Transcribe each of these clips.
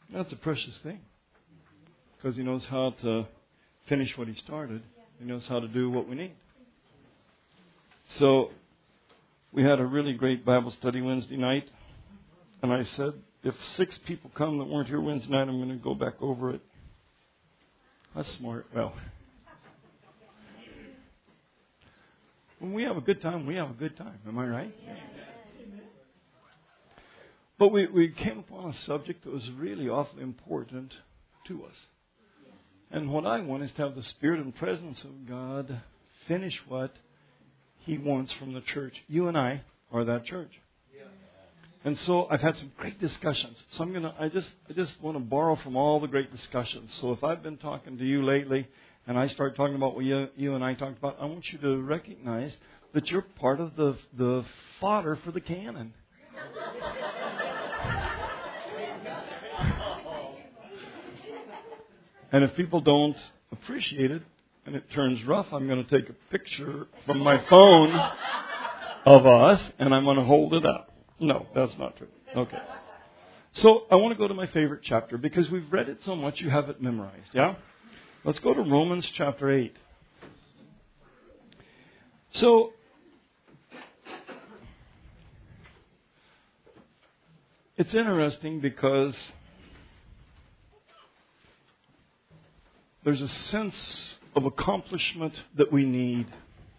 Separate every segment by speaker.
Speaker 1: That's a precious thing. Because He knows how to finish what He started. He knows how to do what we need. So, we had a really great Bible study Wednesday night. And I said, if 6 people come that weren't here Wednesday night, I'm going to go back over it. That's smart. Well, when we have a good time, we have a good time. Am I right? Yeah. But we came upon a subject that was really awfully important to us. And what I want is to have the Spirit and presence of God finish what He wants from the church. You and I are that church. And so I've had some great discussions. So I just want to borrow from all the great discussions. So if I've been talking to you lately and I start talking about what you and I talked about, I want you to recognize that you're part of the fodder for the cannon. And if people don't appreciate it and it turns rough, I'm going to take a picture from my phone of us and I'm going to hold it up. No, that's not true. Okay. So I want to go to my favorite chapter because we've read it so much you have it memorized. Yeah? Let's go to Romans chapter 8. So it's interesting because there's a sense of accomplishment that we need.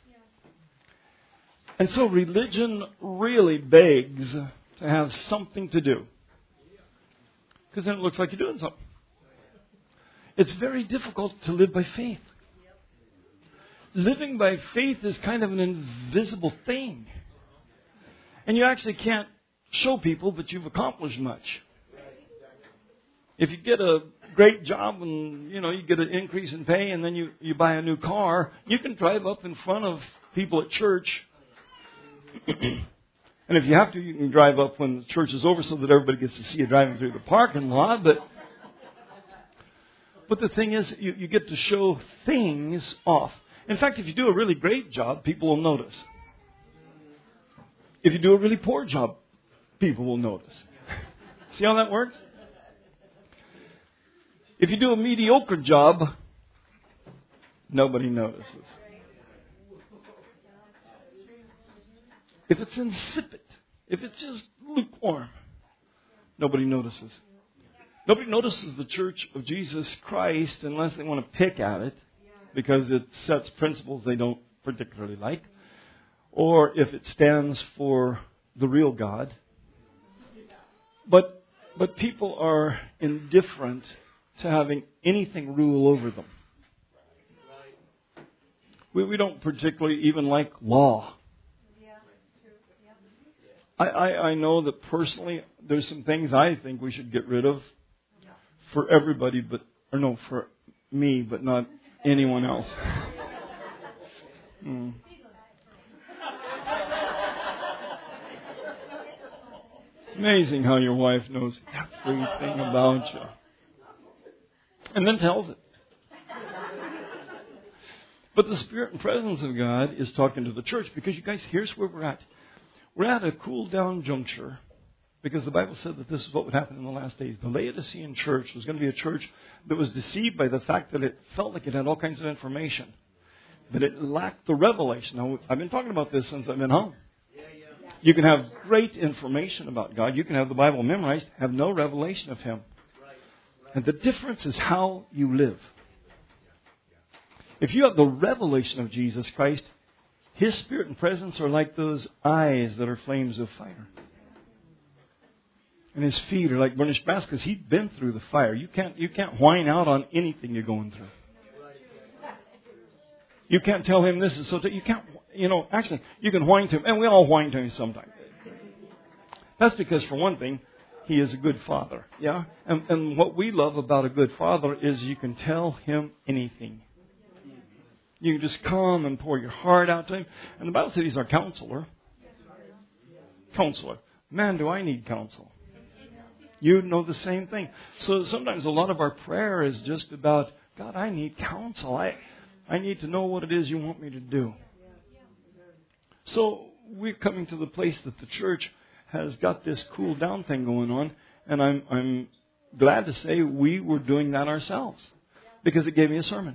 Speaker 1: And so religion really begs to have something to do. Because then it looks like you're doing something. It's very difficult to live by faith. Living by faith is kind of an invisible thing. And you actually can't show people that you've accomplished much. If you get a great job and, you get an increase in pay and then you buy a new car, you can drive up in front of people at church. And if you have to, you can drive up when the church is over so that everybody gets to see you driving through the parking lot. But the thing is, you get to show things off. In fact, if you do a really great job, people will notice. If you do a really poor job, people will notice. See how that works? If you do a mediocre job, nobody notices. If it's insipid, if it's just lukewarm, nobody notices. Nobody notices the Church of Jesus Christ unless they want to pick at it because it sets principles they don't particularly like, or if it stands for the real God. But people are indifferent to having anything rule over them. We don't particularly even like law. I know that personally there's some things I think we should get rid of for everybody, for me, but not anyone else. Amazing how your wife knows everything about you. And then tells it. But the Spirit and presence of God is talking to the church because, you guys, here's where we're at. We're at a cool-down juncture because the Bible said that this is what would happen in the last days. The Laodicean church was going to be a church that was deceived by the fact that it felt like it had all kinds of information, but it lacked the revelation. Now, I've been talking about this since I've been home. You can have great information about God. You can have the Bible memorized, have no revelation of Him. And the difference is how you live. If you have the revelation of Jesus Christ, His Spirit and presence are like those eyes that are flames of fire. And His feet are like burnished brass because He's been through the fire. You can't whine out on anything you're going through. You can't tell Him this is so... You can't... actually, you can whine to Him. And we all whine to Him sometimes. That's because, for one thing, He is a good Father. Yeah? And what we love about a good Father is you can tell Him anything. You can just come and pour your heart out to Him. And the Bible says He's our counselor. Counselor. Man, do I need counsel. You know the same thing. So sometimes a lot of our prayer is just about, God, I need counsel. I need to know what it is you want me to do. So we're coming to the place that the church has got this cool down thing going on. And I'm glad to say we were doing that ourselves because it gave me a sermon.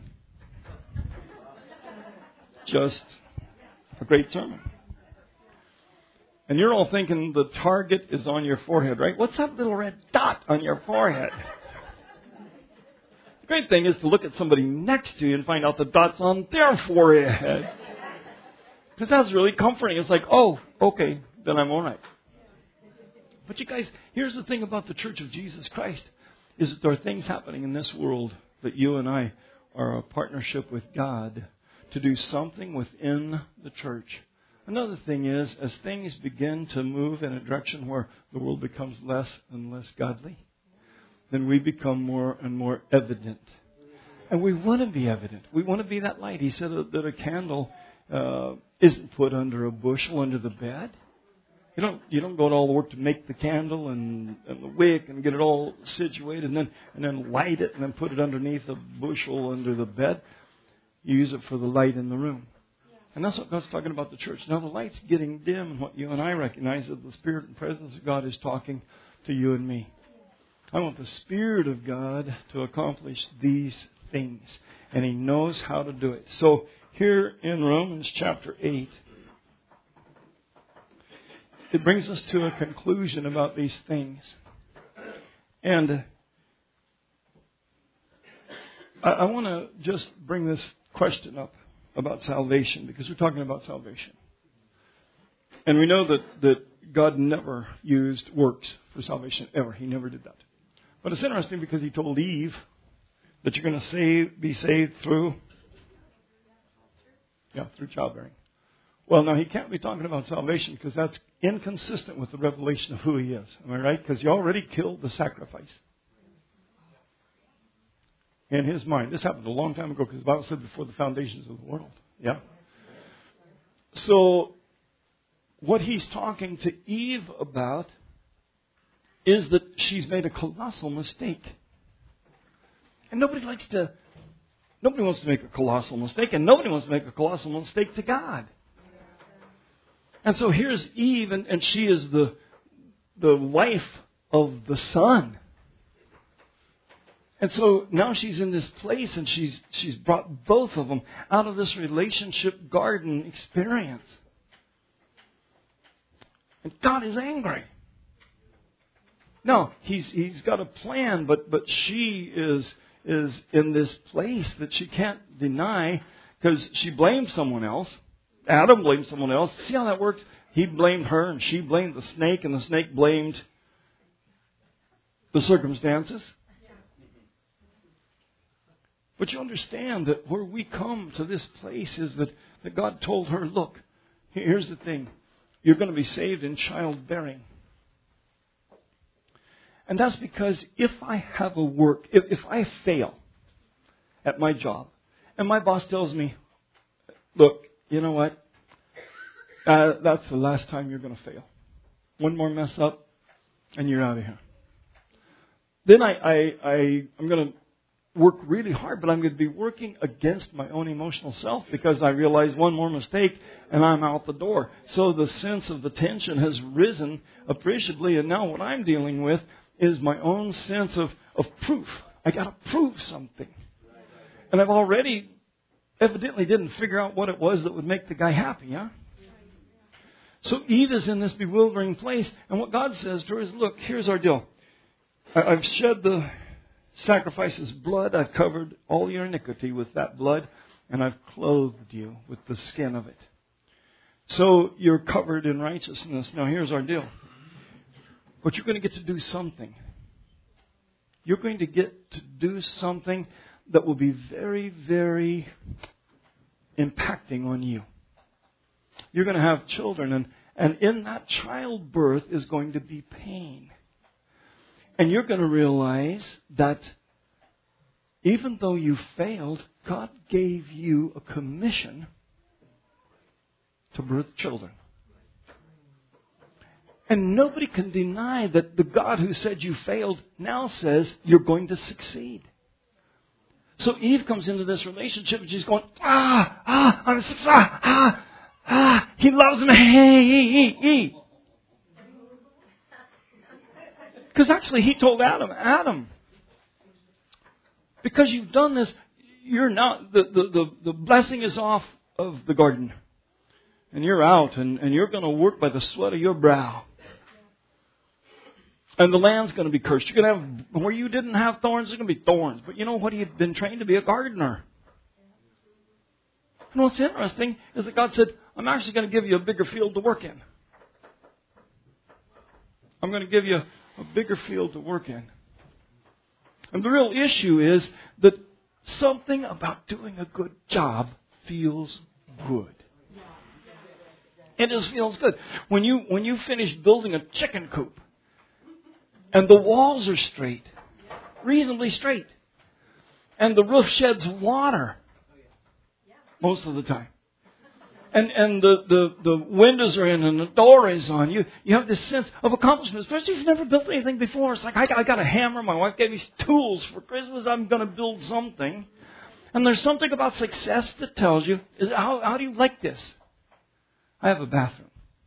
Speaker 1: Just a great sermon. And you're all thinking the target is on your forehead, right? What's that little red dot on your forehead? The great thing is to look at somebody next to you and find out the dot's on their forehead. Because that's really comforting. It's like, oh, okay, then I'm all right. But you guys, here's the thing about the Church of Jesus Christ, is that there are things happening in this world that you and I are a partnership with God to do something within the church. Another thing is, as things begin to move in a direction where the world becomes less and less godly, then we become more and more evident. And we want to be evident. We want to be that light. He said that a candle isn't put under a bushel under the bed. You don't go to all the work to make the candle and the wick and get it all situated and then light it and then put it underneath a bushel under the bed. You use it for the light in the room. And that's what God's talking about the church. Now the light's getting dim, and what you and I recognize is the Spirit and presence of God is talking to you and me. I want the Spirit of God to accomplish these things, and He knows how to do it. So here in Romans chapter 8, it brings us to a conclusion about these things. And I want to just bring this question up about salvation, because we're talking about salvation. And we know that God never used works for salvation, ever. He never did that. But it's interesting because He told Eve that you're going to be saved through childbearing. Well, now He can't be talking about salvation because that's inconsistent with the revelation of who He is. Am I right? Because He already killed the sacrifice. In His mind. This happened a long time ago because the Bible said before the foundations of the world. Yeah. So, what He's talking to Eve about is that she's made a colossal mistake. And nobody wants to make a colossal mistake, and nobody wants to make a colossal mistake to God. And so here's Eve, and she is the wife of the Son. And so now she's in this place, and she's brought both of them out of this relationship garden experience. And God is angry. No, He's got a plan, but she is in this place that she can't deny because she blamed someone else. Adam blamed someone else. See how that works? He blamed her, and she blamed the snake, and the snake blamed the circumstances. But you understand that where we come to this place is that God told her, look, here's the thing. You're going to be saved in childbearing. And that's because if I have a work, if I fail at my job, and my boss tells me, look, you know what? That's the last time you're going to fail. One more mess up, and you're out of here. Then I'm going to work really hard, but I'm going to be working against my own emotional self because I realize one more mistake and I'm out the door. So the sense of the tension has risen appreciably, and now what I'm dealing with is my own sense of proof. I got to prove something. And I've already evidently didn't figure out what it was that would make the guy happy, huh? So Eve is in this bewildering place, and what God says to her is, look, here's our deal. I've shed the sacrifice's blood. I've covered all your iniquity with that blood, and I've clothed you with the skin of it. So you're covered in righteousness. Now here's our deal. But you're going to get to do something. You're going to get to do something that will be very, very impacting on you. You're going to have children, and in that childbirth is going to be pain. And you're going to realize that even though you failed, God gave you a commission to birth children. And nobody can deny that the God who said you failed now says you're going to succeed. So Eve comes into this relationship and she's going, I'm a success, he loves me. Because actually he told Adam, because you've done this, you're now, the blessing is off of the garden. And you're out, and you're going to work by the sweat of your brow. And the land's going to be cursed. You're going to have, where you didn't have thorns, there's going to be thorns. But you know what? He had been trained to be a gardener. And what's interesting is that God said, I'm actually going to give you a bigger field to work in. I'm going to give you a bigger field to work in. And the real issue is that something about doing a good job feels good. It just feels good. When you finish building a chicken coop and the walls are straight, reasonably straight, and the roof sheds water most of the time, and the windows are in and the door is on, you have this sense of accomplishment, especially if you've never built anything before. It's like, I got a hammer, my wife gave me tools for Christmas, I'm going to build something. And there's something about success that tells you, how do you like this? I have a bathroom.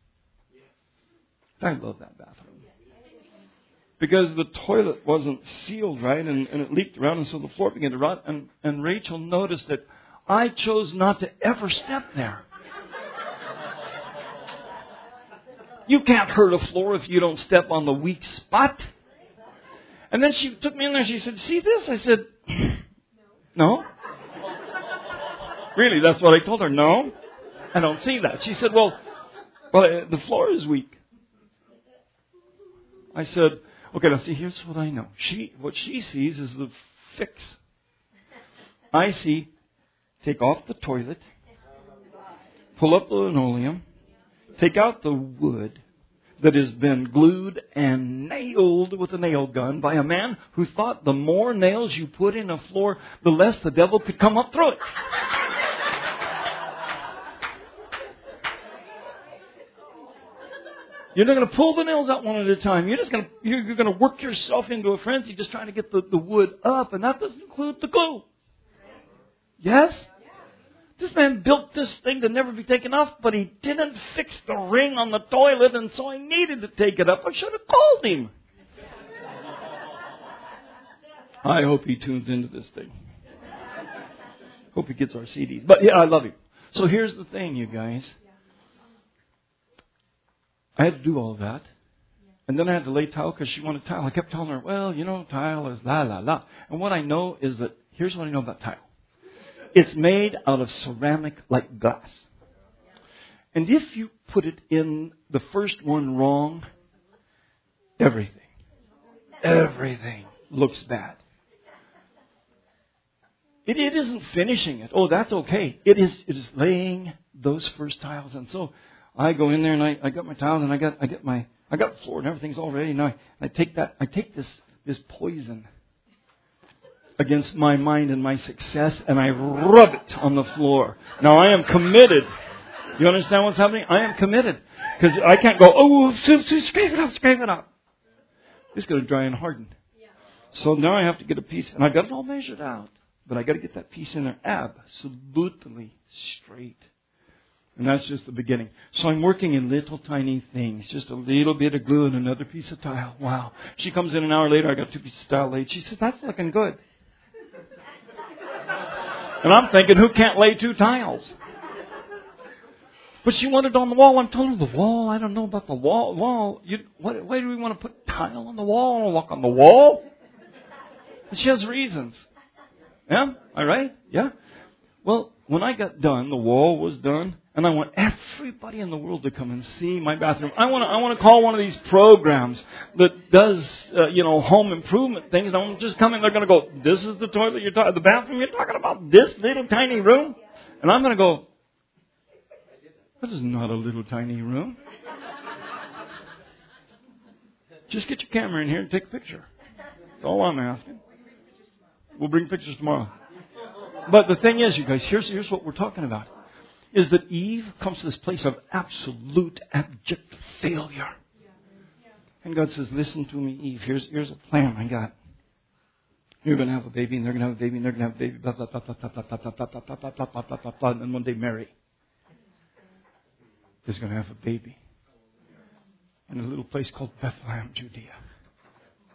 Speaker 1: I love that bathroom. Because the toilet wasn't sealed right and it leaked around, and so the floor began to rot. And Rachel noticed that I chose not to ever step there. You can't hurt a floor if you don't step on the weak spot. And then she took me in there and she said, see this? I said, no. Really, that's what I told her. No, I don't see that. She said, well, the floor is weak. I said, okay, now see, here's what I know. What she sees is the fix. I see, take off the toilet, pull up the linoleum, take out the wood that has been glued and nailed with a nail gun by a man who thought the more nails you put in a floor, the less the devil could come up through it. You're not going to pull the nails out one at a time. You're going to work yourself into a frenzy just trying to get the wood up, and that doesn't include the glue. Yes? This man built this thing to never be taken off, but he didn't fix the ring on the toilet, and so I needed to take it up. I should have called him. I hope he tunes into this thing. Hope he gets our CDs. But yeah, I love you. So here's the thing, you guys. I had to do all of that. And then I had to lay tile because she wanted tile. I kept telling her, well, tile is la, la, la. And what I know is that, here's what I know about tile. It's made out of ceramic like glass. And if you put it in the first one wrong, everything looks bad. It isn't finishing it. Oh, that's okay. It is laying those first tiles. And so I go in there and I got my tiles and I got the floor and everything's all ready. Now I take this poison against my mind and my success, and I rub it on the floor. Now I am committed. You understand what's happening? I am committed. Because I can't go, scrape it up. It's going to dry and harden. So now I have to get a piece, and I've got it all measured out. But I got to get that piece in there absolutely straight. And that's just the beginning. So I'm working in little tiny things. Just a little bit of glue and another piece of tile. Wow. She comes in an hour later, I got 2 pieces of tile laid. She says, that's looking good. And I'm thinking, who can't lay 2 tiles? But she wanted on the wall. I'm telling her, the wall, I don't know about the wall. Why do we want to put tile on the wall? I want to walk on the wall. And she has reasons. Yeah? All right? Yeah? Well, when I got done, the wall was done, and I want everybody in the world to come and see my bathroom. I want to call one of these programs that does, home improvement things. I want to just come in. They're going to go, this is the toilet the bathroom you're talking about, this little tiny room? And I'm going to go, that is not a little tiny room. Just get your camera in here and take a picture. That's all I'm asking. We'll bring pictures tomorrow. But the thing is, you guys, here's what we're talking about. Is that Eve comes to this place of absolute, abject failure. And God says, listen to me, Eve. Here's a plan I got. You're going to have a baby, and they're going to have a baby, and they're going to have a baby, blah, blah, blah, blah, blah, blah, blah, blah, blah, blah, blah, blah, blah, blah, blah, blah, and then one day Mary is going to have a baby in a little place called Bethlehem, Judea.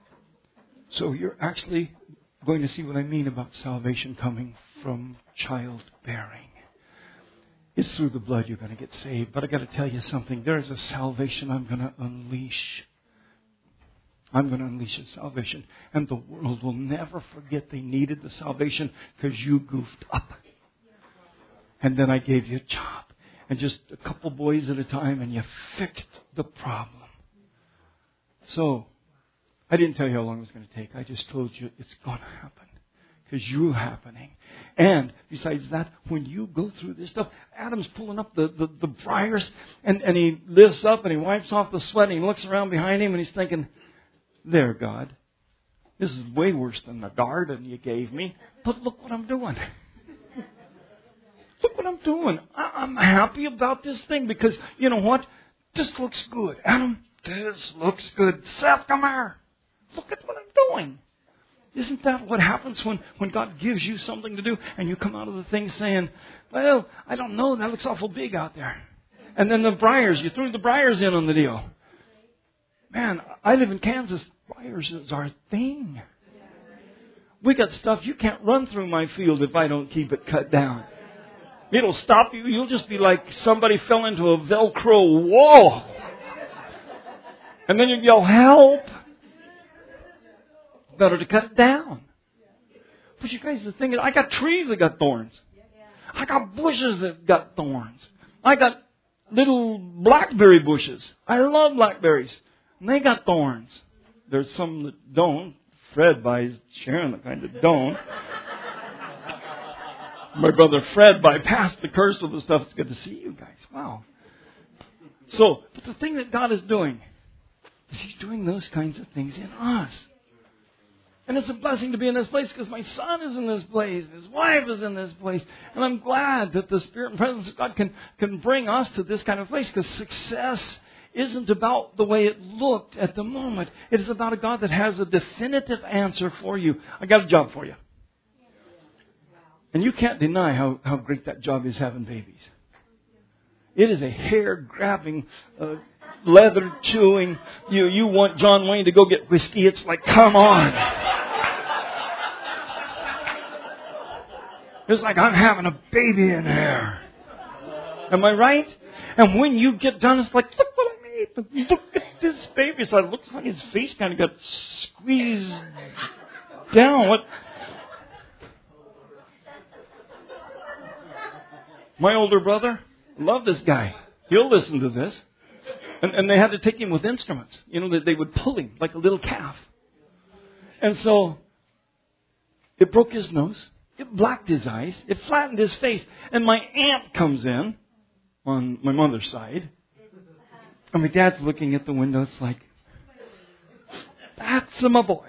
Speaker 1: So you're actually going to see what I mean about salvation coming from childbearing. It's through the blood you're going to get saved. But I got to tell you something. There's a salvation I'm going to unleash. I'm going to unleash a salvation. And the world will never forget they needed the salvation because you goofed up. And then I gave you a job. And just a couple boys at a time, and you fixed the problem. So, I didn't tell you how long it was going to take. I just told you it's going to happen. Because you're happening. And besides that, when you go through this stuff, Adam's pulling up the briars, and he lifts up and he wipes off the sweat and he looks around behind him and he's thinking, there, God, this is way worse than the garden you gave me. But look what I'm doing. Look what I'm doing. I'm happy about this thing because, you know what? This looks good. Adam, this looks good. Seth, come here. Look at what I'm doing. Isn't that what happens when God gives you something to do and you come out of the thing saying, well, I don't know, that looks awful big out there. And then the briars, you threw the briars in on the deal. Man, I live in Kansas. Briars is our thing. We got stuff you can't run through my field if I don't keep it cut down. It'll stop you. You'll just be like somebody fell into a Velcro wall. And then you yell, help. Better to cut it down. But you guys, the thing is, I got trees that got thorns. I got bushes that got thorns. I got little blackberry bushes. I love blackberries. And they got thorns. There's some that don't. Fred buys Sharon the kind that don't. My brother Fred bypassed the curse of the stuff. It's good to see you guys. Wow. So, but the thing that God is doing is He's doing those kinds of things in us. And it's a blessing to be in this place because my son is in this place. His wife is in this place. And I'm glad that the Spirit and presence of God can bring us to this kind of place because success isn't about the way it looked at the moment. It is about a God that has a definitive answer for you. I got a job for you. And you can't deny how great that job is having babies. It is a hair-grabbing, leather-chewing. You want John Wayne to go get whiskey. It's like, come on. It's like I'm having a baby in there. Am I right? And when you get done, it's like, look what I made. Look at this baby. So it looks like his face kind of got squeezed down. What? My older brother, love this guy. He'll listen to this. And they had to take him with instruments. You know, that they would pull him like a little calf. And so it broke his nose. It blacked his eyes. It flattened his face. And my aunt comes in on my mother's side. And my dad's looking at the window. It's like, that's my boy.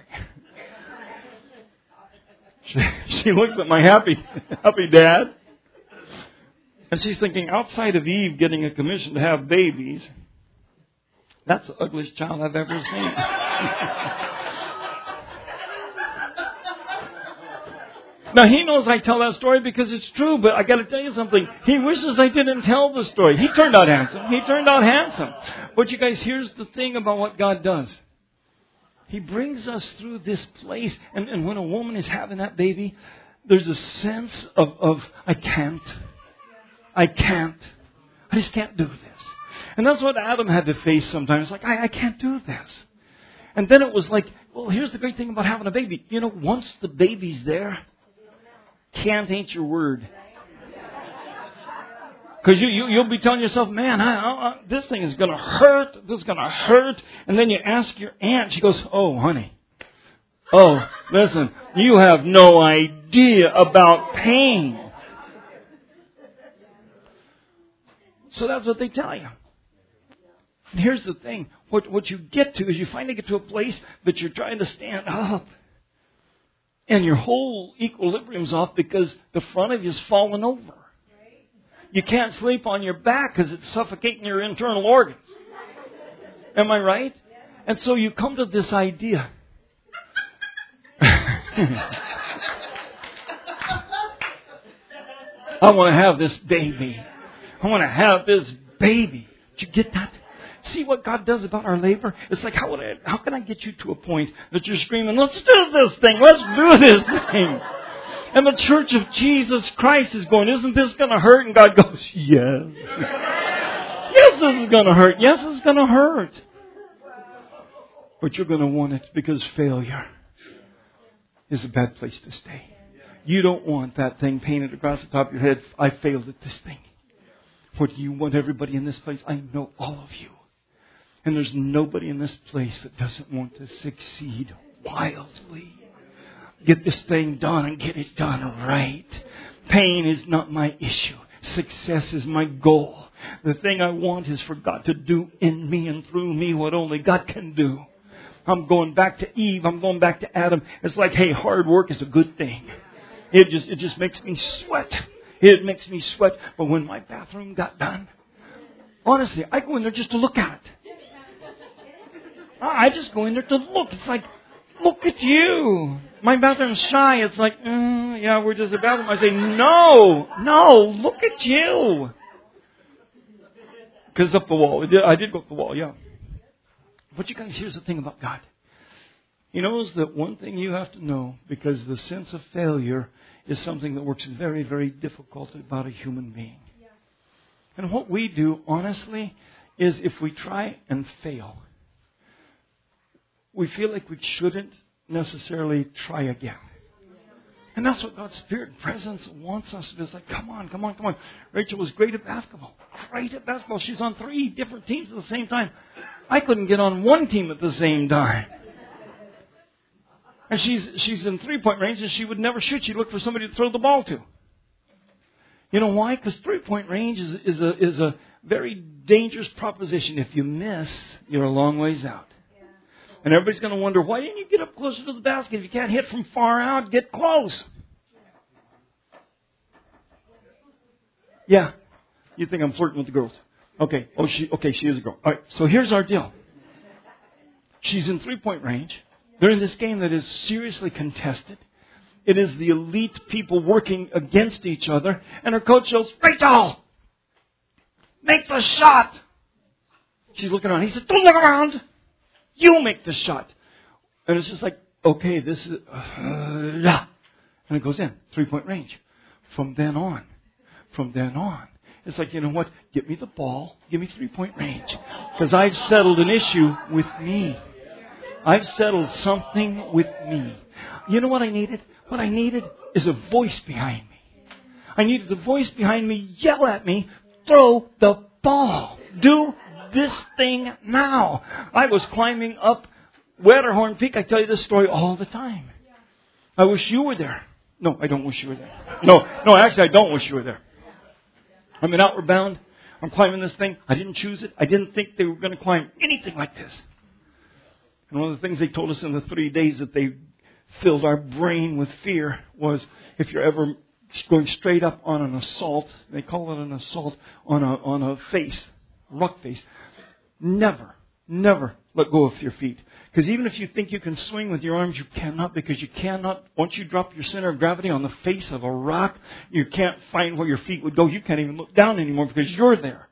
Speaker 1: She looks at my happy dad. And she's thinking, outside of Eve getting a commission to have babies, that's the ugliest child I've ever seen. Now, he knows I tell that story because it's true, but I got to tell you something. He wishes I didn't tell the story. He turned out handsome. But you guys, here's the thing about what God does. He brings us through this place, and when a woman is having that baby, there's a sense of I just can't do this. And that's what Adam had to face sometimes. Like, I can't do this. And then it was like, well, here's the great thing about having a baby. You know, once the baby's there, can't ain't your word. Because you'll be telling yourself, man, this thing is going to hurt. This is going to hurt. And then you ask your aunt. She goes, oh, honey. Oh, listen, you have no idea about pain. So that's what they tell you. And here's the thing. What you get to is you finally get to a place that you're trying to stand up. And your whole equilibrium's off because the front of you's fallen over. You can't sleep on your back because it's suffocating your internal organs. Am I right? And so you come to this idea. I want to have this baby. I want to have this baby. Did you get that? see what God does about our labor? It's like, how can I get you to a point that you're screaming, let's do this thing, let's do this thing. And the church of Jesus Christ is going, isn't this going to hurt? And God goes, yes. Yes, this is going to hurt. Yes, it's going to hurt. But you're going to want it because failure is a bad place to stay. You don't want that thing painted across the top of your head. I failed at this thing. What do you want, everybody in this place? I know all of you. And there's nobody in this place that doesn't want to succeed wildly. Get this thing done and get it done right. Pain is not my issue. Success is my goal. The thing I want is for God to do in me and through me what only God can do. I'm going back to Eve. I'm going back to Adam. It's like, hey, hard work is a good thing. It just makes me sweat. It makes me sweat. But when my bathroom got done, honestly, I go in there just to look at it. I just go in there to look. It's like, look at you. My bathroom's shy. It's like, yeah, we're just a bathroom. I say, no, look at you. Because up the wall. I did go up the wall, yeah. But you guys, here's the thing about God. He knows that one thing you have to know, because the sense of failure is something that works very, very difficult about a human being. Yeah. And what we do, honestly, is if we try and fail, we feel like we shouldn't necessarily try again. And that's what God's Spirit and presence wants us to do. It's like, come on. Rachel was great at basketball. She's on 3 different teams at the same time. I couldn't get on one team at the same time. And she's in 3-point range, and she would never shoot. She'd look for somebody to throw the ball to. You know why? Because 3-point range is a very dangerous proposition. If you miss, you're a long ways out. And everybody's going to wonder, why didn't you get up closer to the basket? If you can't hit from far out, get close. Yeah. You think I'm flirting with the girls. Okay. She is a girl. All right. So here's our deal. She's in 3-point range. They're in this game that is seriously contested. It is the elite people working against each other. And her coach yells, Rachel, make the shot. She's looking around. He says, don't look around. You make the shot. And it's just like, okay, this is, yeah. And it goes in, 3-point range. From then on, it's like, you know what? Get me the ball. Give me 3-point range. Because I've settled an issue with me. I've settled something with me. You know what I needed? What I needed is a voice behind me. I needed the voice behind me yell at me, throw the ball. Do this thing now. I was climbing up Wetterhorn Peak. I tell you this story all the time. I wish you were there. No, I don't wish you were there. No, actually I don't wish you were there. I'm in Outward Bound. I'm climbing this thing. I didn't choose it. I didn't think they were going to climb anything like this. And one of the things they told us in the 3 days that they filled our brain with fear was if you're ever going straight up on an assault, they call it an assault, on a face, rock face, never let go of your feet. Because even if you think you can swing with your arms, you cannot, because you cannot, once you drop your center of gravity on the face of a rock, you can't find where your feet would go. You can't even look down anymore because you're there.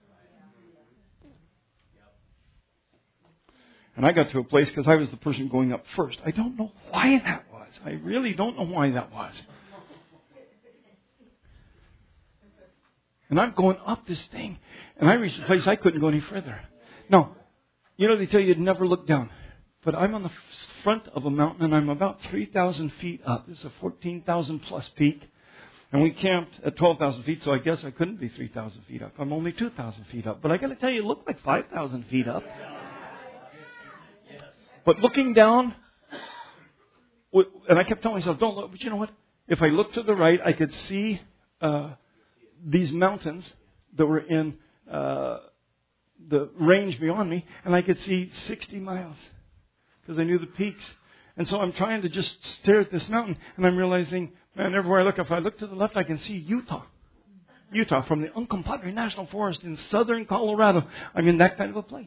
Speaker 1: And I got to a place because I was the person going up first. I don't know why that was. I really don't know why that was. And I'm going up this thing, and I reached a place I couldn't go any further. Now, you know, they tell you to never look down. But I'm on the front of a mountain, and I'm about 3,000 feet up. This is a 14,000 plus peak. And we camped at 12,000 feet, so I guess I couldn't be 3,000 feet up. I'm only 2,000 feet up. But I got to tell you, it looked like 5,000 feet up. But looking down, and I kept telling myself, don't look. But you know what? If I looked to the right, I could see these mountains that were in the range beyond me, and I could see 60 miles because I knew the peaks. And so I'm trying to just stare at this mountain, and I'm realizing, man, everywhere I look, if I look to the left, I can see Utah from the Uncompahgre National Forest in southern Colorado. I'm in that kind of a place.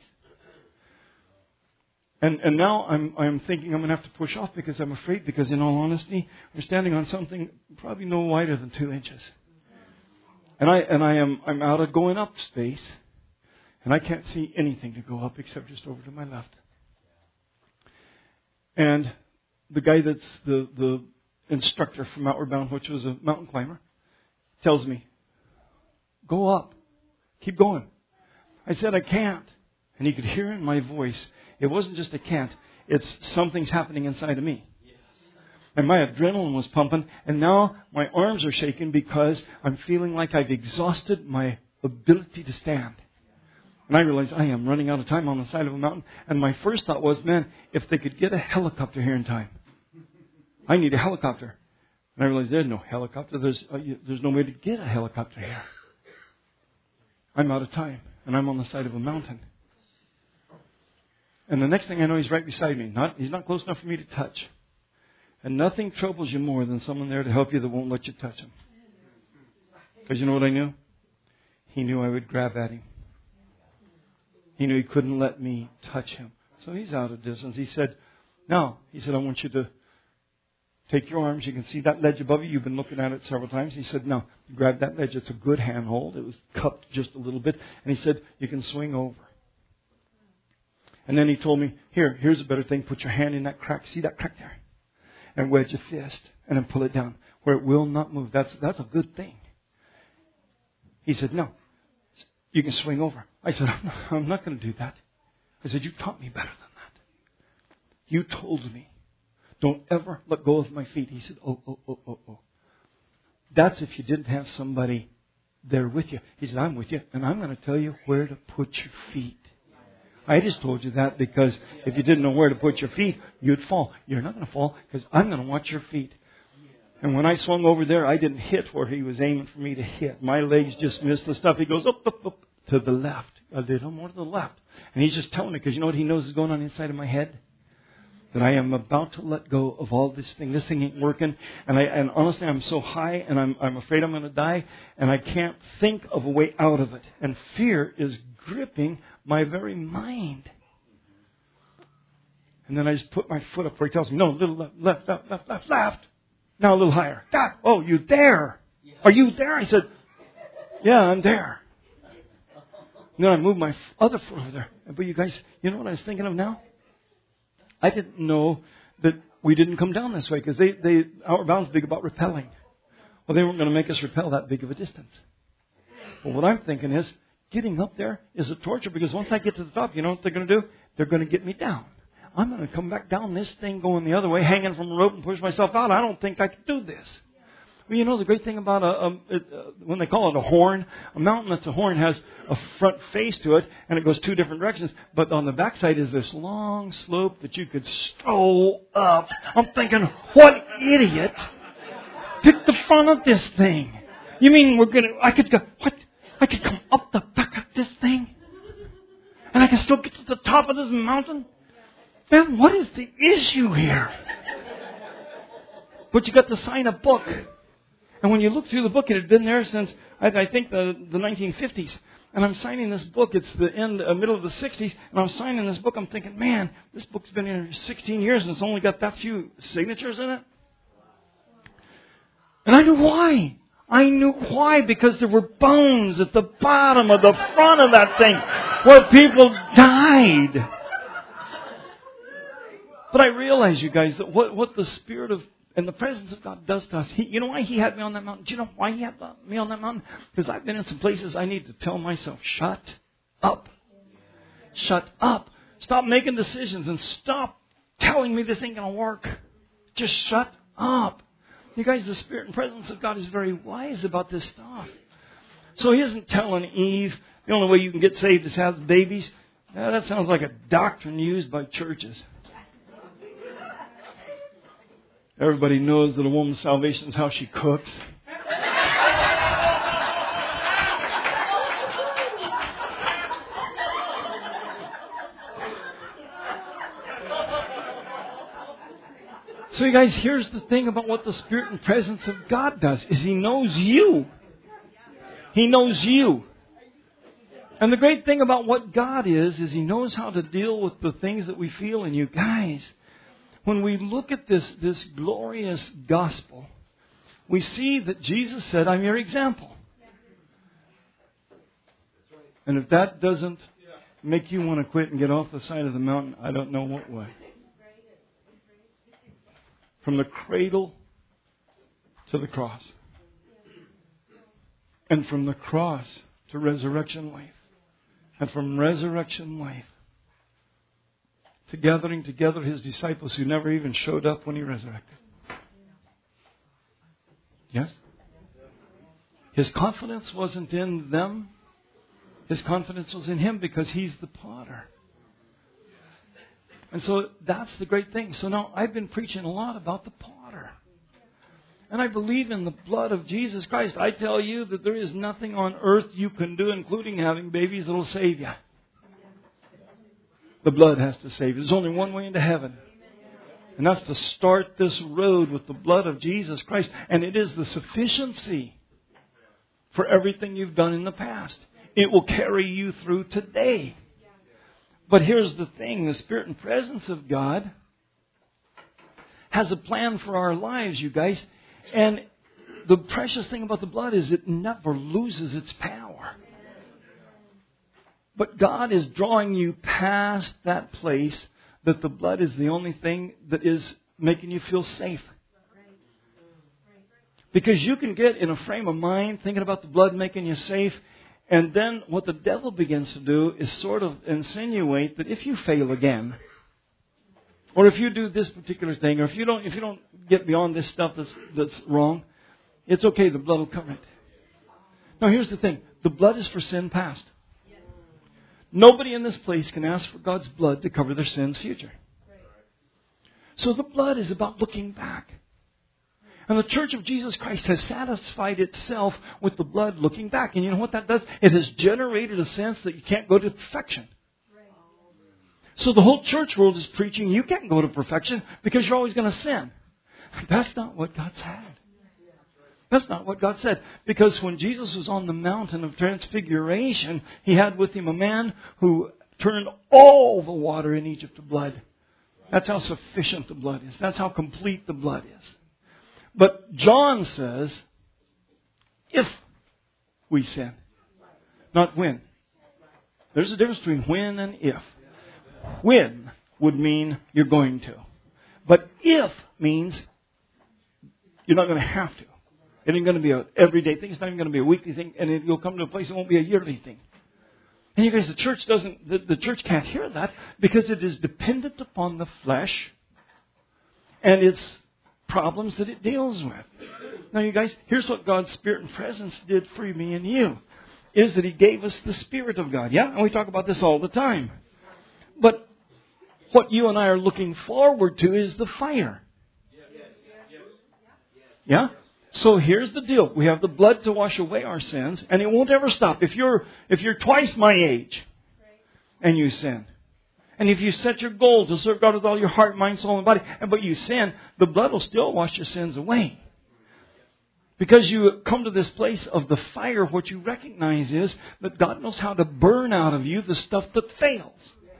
Speaker 1: And now I'm thinking I'm going to have to push off because I'm afraid, because in all honesty, we're standing on something probably no wider than 2 inches. And I'm out of going up space. And I can't see anything to go up except just over to my left. And the guy that's the instructor from Outward Bound, which was a mountain climber, tells me, go up. Keep going. I said, I can't. And he could hear in my voice, it wasn't just a can't, it's something's happening inside of me. And my adrenaline was pumping, and now my arms are shaking because I'm feeling like I've exhausted my ability to stand. And I realized I am running out of time on the side of a mountain. And my first thought was, man, if they could get a helicopter here in time. I need a helicopter. And I realized there's no helicopter. There's no way to get a helicopter here. I'm out of time. And I'm on the side of a mountain. And the next thing I know, he's right beside me. He's not close enough for me to touch. And nothing troubles you more than someone there to help you that won't let you touch him. Because you know what I knew? He knew I would grab at him. He knew he couldn't let me touch him. So he's out of distance. He said, I want you to take your arms. You can see that ledge above you. You've been looking at it several times. He said, now, grab that ledge. It's a good handhold. It was cupped just a little bit. And he said, you can swing over. And then he told me, here's a better thing. Put your hand in that crack. See that crack there? And wedge your fist. And then pull it down where it will not move. That's a good thing. He said, no, you can swing over. I said, I'm not going to do that. I said, you taught me better than that. You told me, don't ever let go of my feet. He said, oh. That's if you didn't have somebody there with you. He said, I'm with you, and I'm going to tell you where to put your feet. I just told you that because if you didn't know where to put your feet, you'd fall. You're not going to fall because I'm going to watch your feet. And when I swung over there, I didn't hit where he was aiming for me to hit. My legs just missed the stuff. He goes up to the left. A little more to the left. And he's just telling me, because you know what he knows is going on inside of my head? That I am about to let go of all this thing. This thing ain't working. And honestly, I'm so high and I'm afraid I'm going to die. And I can't think of a way out of it. And fear is gripping my very mind. And then I just put my foot up where he tells me, no, a little left. Now a little higher. God, oh, you there? Are you there? I said, yeah, I'm there. And then I moved my other foot over there. But you guys, you know what I was thinking of now? I didn't know that we didn't come down this way because Outward Bound's big about rappelling. Well, they weren't going to make us rappel that big of a distance. Well, what I'm thinking is getting up there is a torture because once I get to the top, you know what they're going to do? They're going to get me down. I'm going to come back down this thing going the other way, hanging from a rope and push myself out. I don't think I can do this. Well, you know, the great thing about when they call it a horn, a mountain that's a horn has a front face to it, and it goes two different directions. But on the backside is this long slope that you could stroll up. I'm thinking, what idiot picked the front of this thing? You mean I could go, what? I could come up the back of this thing? And I can still get to the top of this mountain? Man, what is the issue here? But you got to sign a book. And when you look through the book, it had been there since, I think, the 1950s. And I'm signing this book. It's the middle of the 60s. And I'm signing this book. I'm thinking, man, this book's been here 16 years and it's only got that few signatures in it. And I knew why. I knew why. Because there were bones at the bottom of the front of that thing where people died. But I realize, you guys, that what the Spirit of and the presence of God does to us. You know why He had me on that mountain? Do you know why He had me on that mountain? Because I've been in some places I need to tell myself, shut up. Shut up. Stop making decisions and stop telling me this ain't going to work. Just shut up. You guys, the Spirit and presence of God is very wise about this stuff. So He isn't telling Eve, the only way you can get saved is have babies. Now, that sounds like a doctrine used by churches. Everybody knows that a woman's salvation is how she cooks. So you guys, here's the thing about what the Spirit and presence of God does, is He knows you. He knows you. And the great thing about what God is He knows how to deal with the things that we feel. And you guys, when we look at this glorious gospel, we see that Jesus said, I'm your example. And if that doesn't make you want to quit and get off the side of the mountain, I don't know what way. From the cradle to the cross. And from the cross to resurrection life. And from resurrection life to gathering together His disciples who never even showed up when He resurrected. Yes? His confidence wasn't in them. His confidence was in Him because He's the potter. And so that's the great thing. So now I've been preaching a lot about the potter. And I believe in the blood of Jesus Christ. I tell you that there is nothing on earth you can do, including having babies, that will save you. The blood has to save you. There's only one way into heaven. And that's to start this road with the blood of Jesus Christ. And it is the sufficiency for everything you've done in the past. It will carry you through today. But here's the thing. The Spirit and presence of God has a plan for our lives, you guys. And the precious thing about the blood is it never loses its power. But God is drawing you past that place that the blood is the only thing that is making you feel safe. Because you can get in a frame of mind thinking about the blood making you safe. And then what the devil begins to do is sort of insinuate that if you fail again, or if you do this particular thing, or if you don't get beyond this stuff that's wrong, it's okay, the blood will cover it. Now here's the thing. The blood is for sin past. Nobody in this place can ask for God's blood to cover their sins future. So the blood is about looking back. And the Church of Jesus Christ has satisfied itself with the blood looking back. And you know what that does? It has generated a sense that you can't go to perfection. So the whole church world is preaching you can't go to perfection because you're always going to sin. That's not what God said. That's not what God said. Because when Jesus was on the mountain of transfiguration, He had with Him a man who turned all the water in Egypt to blood. That's how sufficient the blood is. That's how complete the blood is. But John says, if we sin, not when. There's a difference between when and if. When would mean you're going to. But if means you're not going to have to. It ain't going to be an everyday thing. It's not even going to be a weekly thing. And you'll come to a place it won't be a yearly thing. And you guys, the church can't hear that because it is dependent upon the flesh and its problems that it deals with. Now you guys, here's what God's Spirit and presence did for me and you. Is that He gave us the Spirit of God. Yeah? And we talk about this all the time. But what you and I are looking forward to is the fire. Yeah? So here's the deal. We have the blood to wash away our sins, and it won't ever stop. If you're twice my age and you sin, and if you set your goal to serve God with all your heart, mind, soul, and body, but you sin, the blood will still wash your sins away. Because you come to this place of the fire, what you recognize is that God knows how to burn out of you the stuff that fails.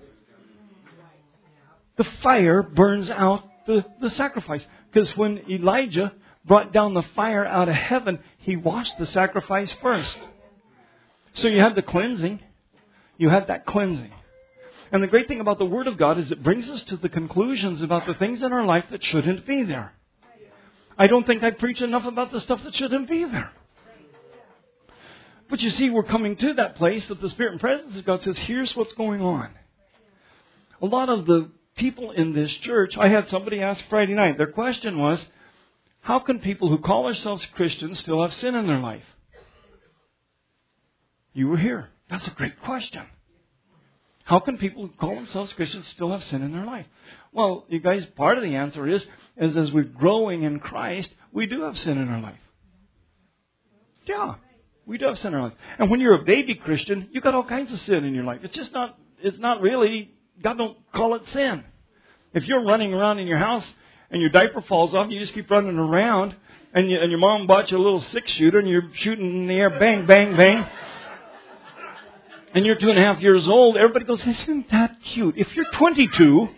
Speaker 1: The fire burns out the sacrifice. Because when Elijah brought down the fire out of heaven, he washed the sacrifice first. So you had the cleansing. You had that cleansing. And the great thing about the Word of God is it brings us to the conclusions about the things in our life that shouldn't be there. I don't think I preach enough about the stuff that shouldn't be there. But you see, we're coming to that place that the Spirit and presence of God says, here's what's going on. A lot of the people in this church, I had somebody ask Friday night, their question was, how can people who call themselves Christians still have sin in their life? You were here. That's a great question. How can people who call themselves Christians still have sin in their life? Well, you guys, part of the answer is as we're growing in Christ, we do have sin in our life. Yeah, we do have sin in our life. And when you're a baby Christian, you've got all kinds of sin in your life. It's not really, God don't call it sin. If you're running around in your house and your diaper falls off and you just keep running around and your mom bought you a little 6-shooter and you're shooting in the air, bang, bang, bang. And you're 2.5 years old, everybody goes, isn't that cute? If you're 22,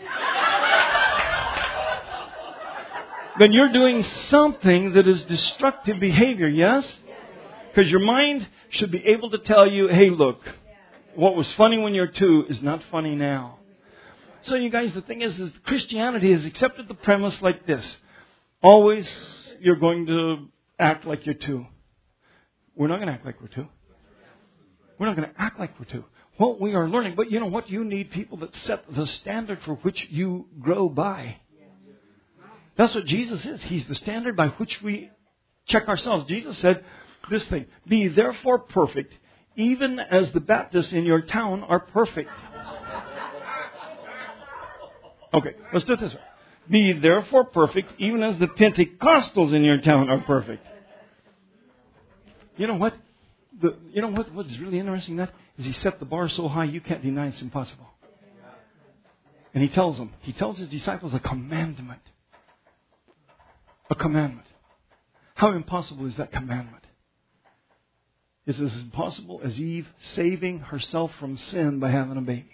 Speaker 1: then you're doing something that is destructive behavior, yes? Because your mind should be able to tell you, hey, look, what was funny when you're 2 is not funny now. So you guys, the thing is Christianity has accepted the premise like this. Always you're going to act like you're 2. We're not going to act like we're 2. We're not going to act like we're 2. Well, we are learning. But you know what? You need people that set the standard for which you grow by. That's what Jesus is. He's the standard by which we check ourselves. Jesus said this thing, be therefore perfect, even as the Baptists in your town are perfect. Okay, let's do it this way. Be therefore perfect, even as the Pentecostals in your town are perfect. You know what? What's really interesting that is he set the bar so high you can't deny it's impossible. And he tells his disciples a commandment. A commandment. How impossible is that commandment? It's as impossible as Eve saving herself from sin by having a baby.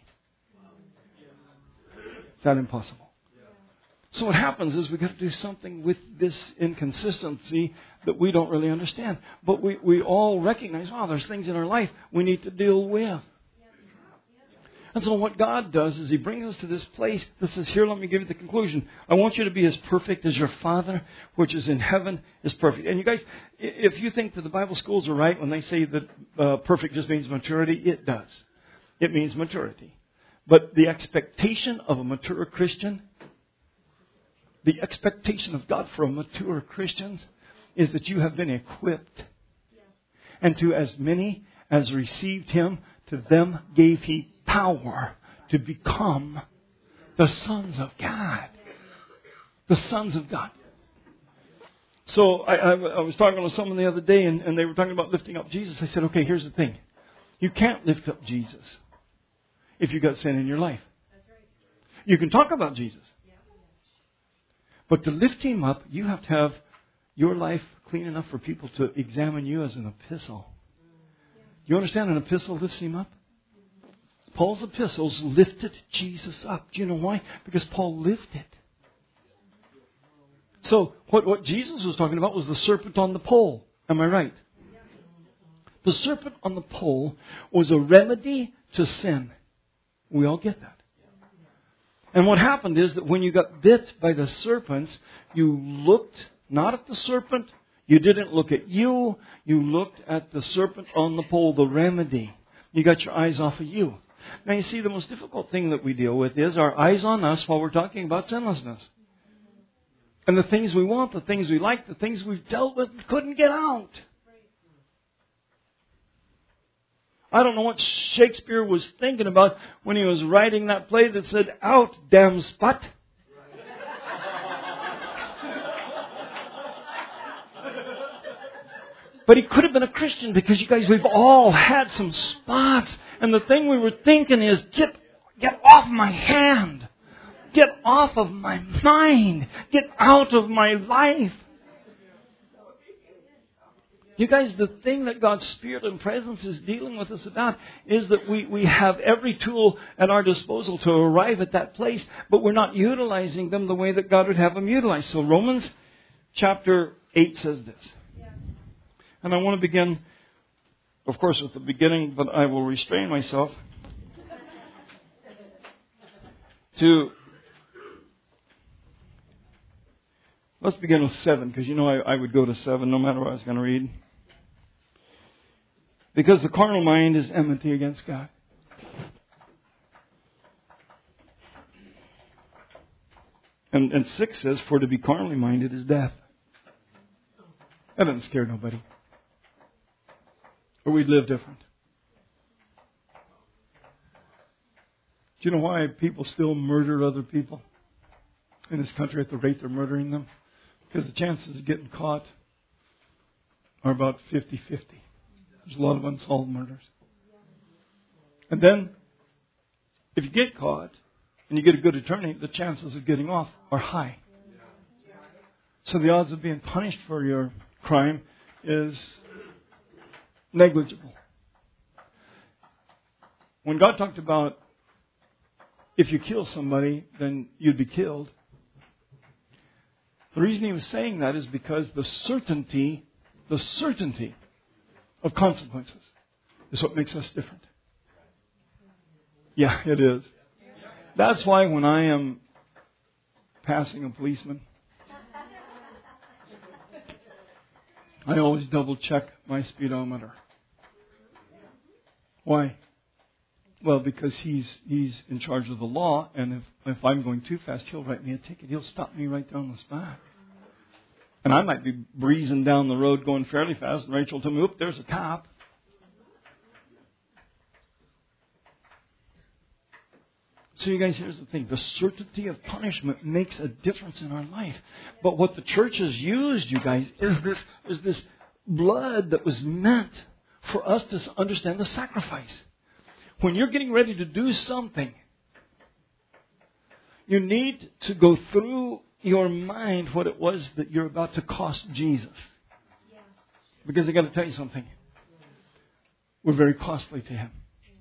Speaker 1: Is that impossible? So what happens is we've got to do something with this inconsistency that we don't really understand. But we all recognize, wow, there's things in our life we need to deal with. And so what God does is He brings us to this place that says, here, let me give you the conclusion. I want you to be as perfect as your Father, which is in heaven, is perfect. And you guys, if you think that the Bible schools are right when they say that perfect just means maturity, it does. It means maturity. But the expectation of a mature Christian, the expectation of God for a mature Christian is that you have been equipped. And to as many as received Him, to them gave He power to become the sons of God. The sons of God. So I was talking to someone the other day and they were talking about lifting up Jesus. I said, okay, here's the thing. You can't lift up Jesus if you've got sin in your life. You can talk about Jesus. But to lift Him up, you have to have your life clean enough for people to examine you as an epistle. You understand an epistle lifts Him up? Paul's epistles lifted Jesus up. Do you know why? Because Paul lived it. So what Jesus was talking about was the serpent on the pole. Am I right? The serpent on the pole was a remedy to sin. We all get that. And what happened is that when you got bit by the serpents, you looked not at the serpent, you didn't look at you looked at the serpent on the pole, the remedy. You got your eyes off of you. Now you see, the most difficult thing that we deal with is our eyes on us while we're talking about sinlessness. And the things we want, the things we like, the things we've dealt with, couldn't get out. I don't know what Shakespeare was thinking about when he was writing that play that said, out, damn spot. But he could have been a Christian because you guys, we've all had some spots. And the thing we were thinking is, get off my hand. Get off of my mind. Get out of my life. You guys, the thing that God's Spirit and presence is dealing with us about is that we have every tool at our disposal to arrive at that place, but we're not utilizing them the way that God would have them utilized. So Romans chapter 8 says this. And I want to begin, of course, with the beginning, but I will restrain myself to... Let's begin with 7, because you know I would go to 7 no matter what I was going to read. Because the carnal mind is enmity against God. And 6 says, for to be carnally minded is death. That doesn't scare nobody. Or we'd live different. Do you know why people still murder other people in this country at the rate they're murdering them? Because the chances of getting caught are about 50-50. There's a lot of unsolved murders. And then, if you get caught and you get a good attorney, the chances of getting off are high. So the odds of being punished for your crime is negligible. When God talked about if you kill somebody, then you'd be killed. The reason He was saying that is because the certainty of consequences is what makes us different. Yeah, it is. That's why when I am passing a policeman, I always double check my speedometer. Why? Well, because he's in charge of the law, and if I'm going too fast, he'll write me a ticket. He'll stop me right down the spot. And I might be breezing down the road going fairly fast, and Rachel will tell me, oop, there's a cop. So you guys, here's the thing. The certainty of punishment makes a difference in our life. But what the church has used, you guys, is this blood that was meant for us to understand the sacrifice. When you're getting ready to do something, you need to go through your mind what it was that you're about to cost Jesus. Because I got to tell you something. We're very costly to Him.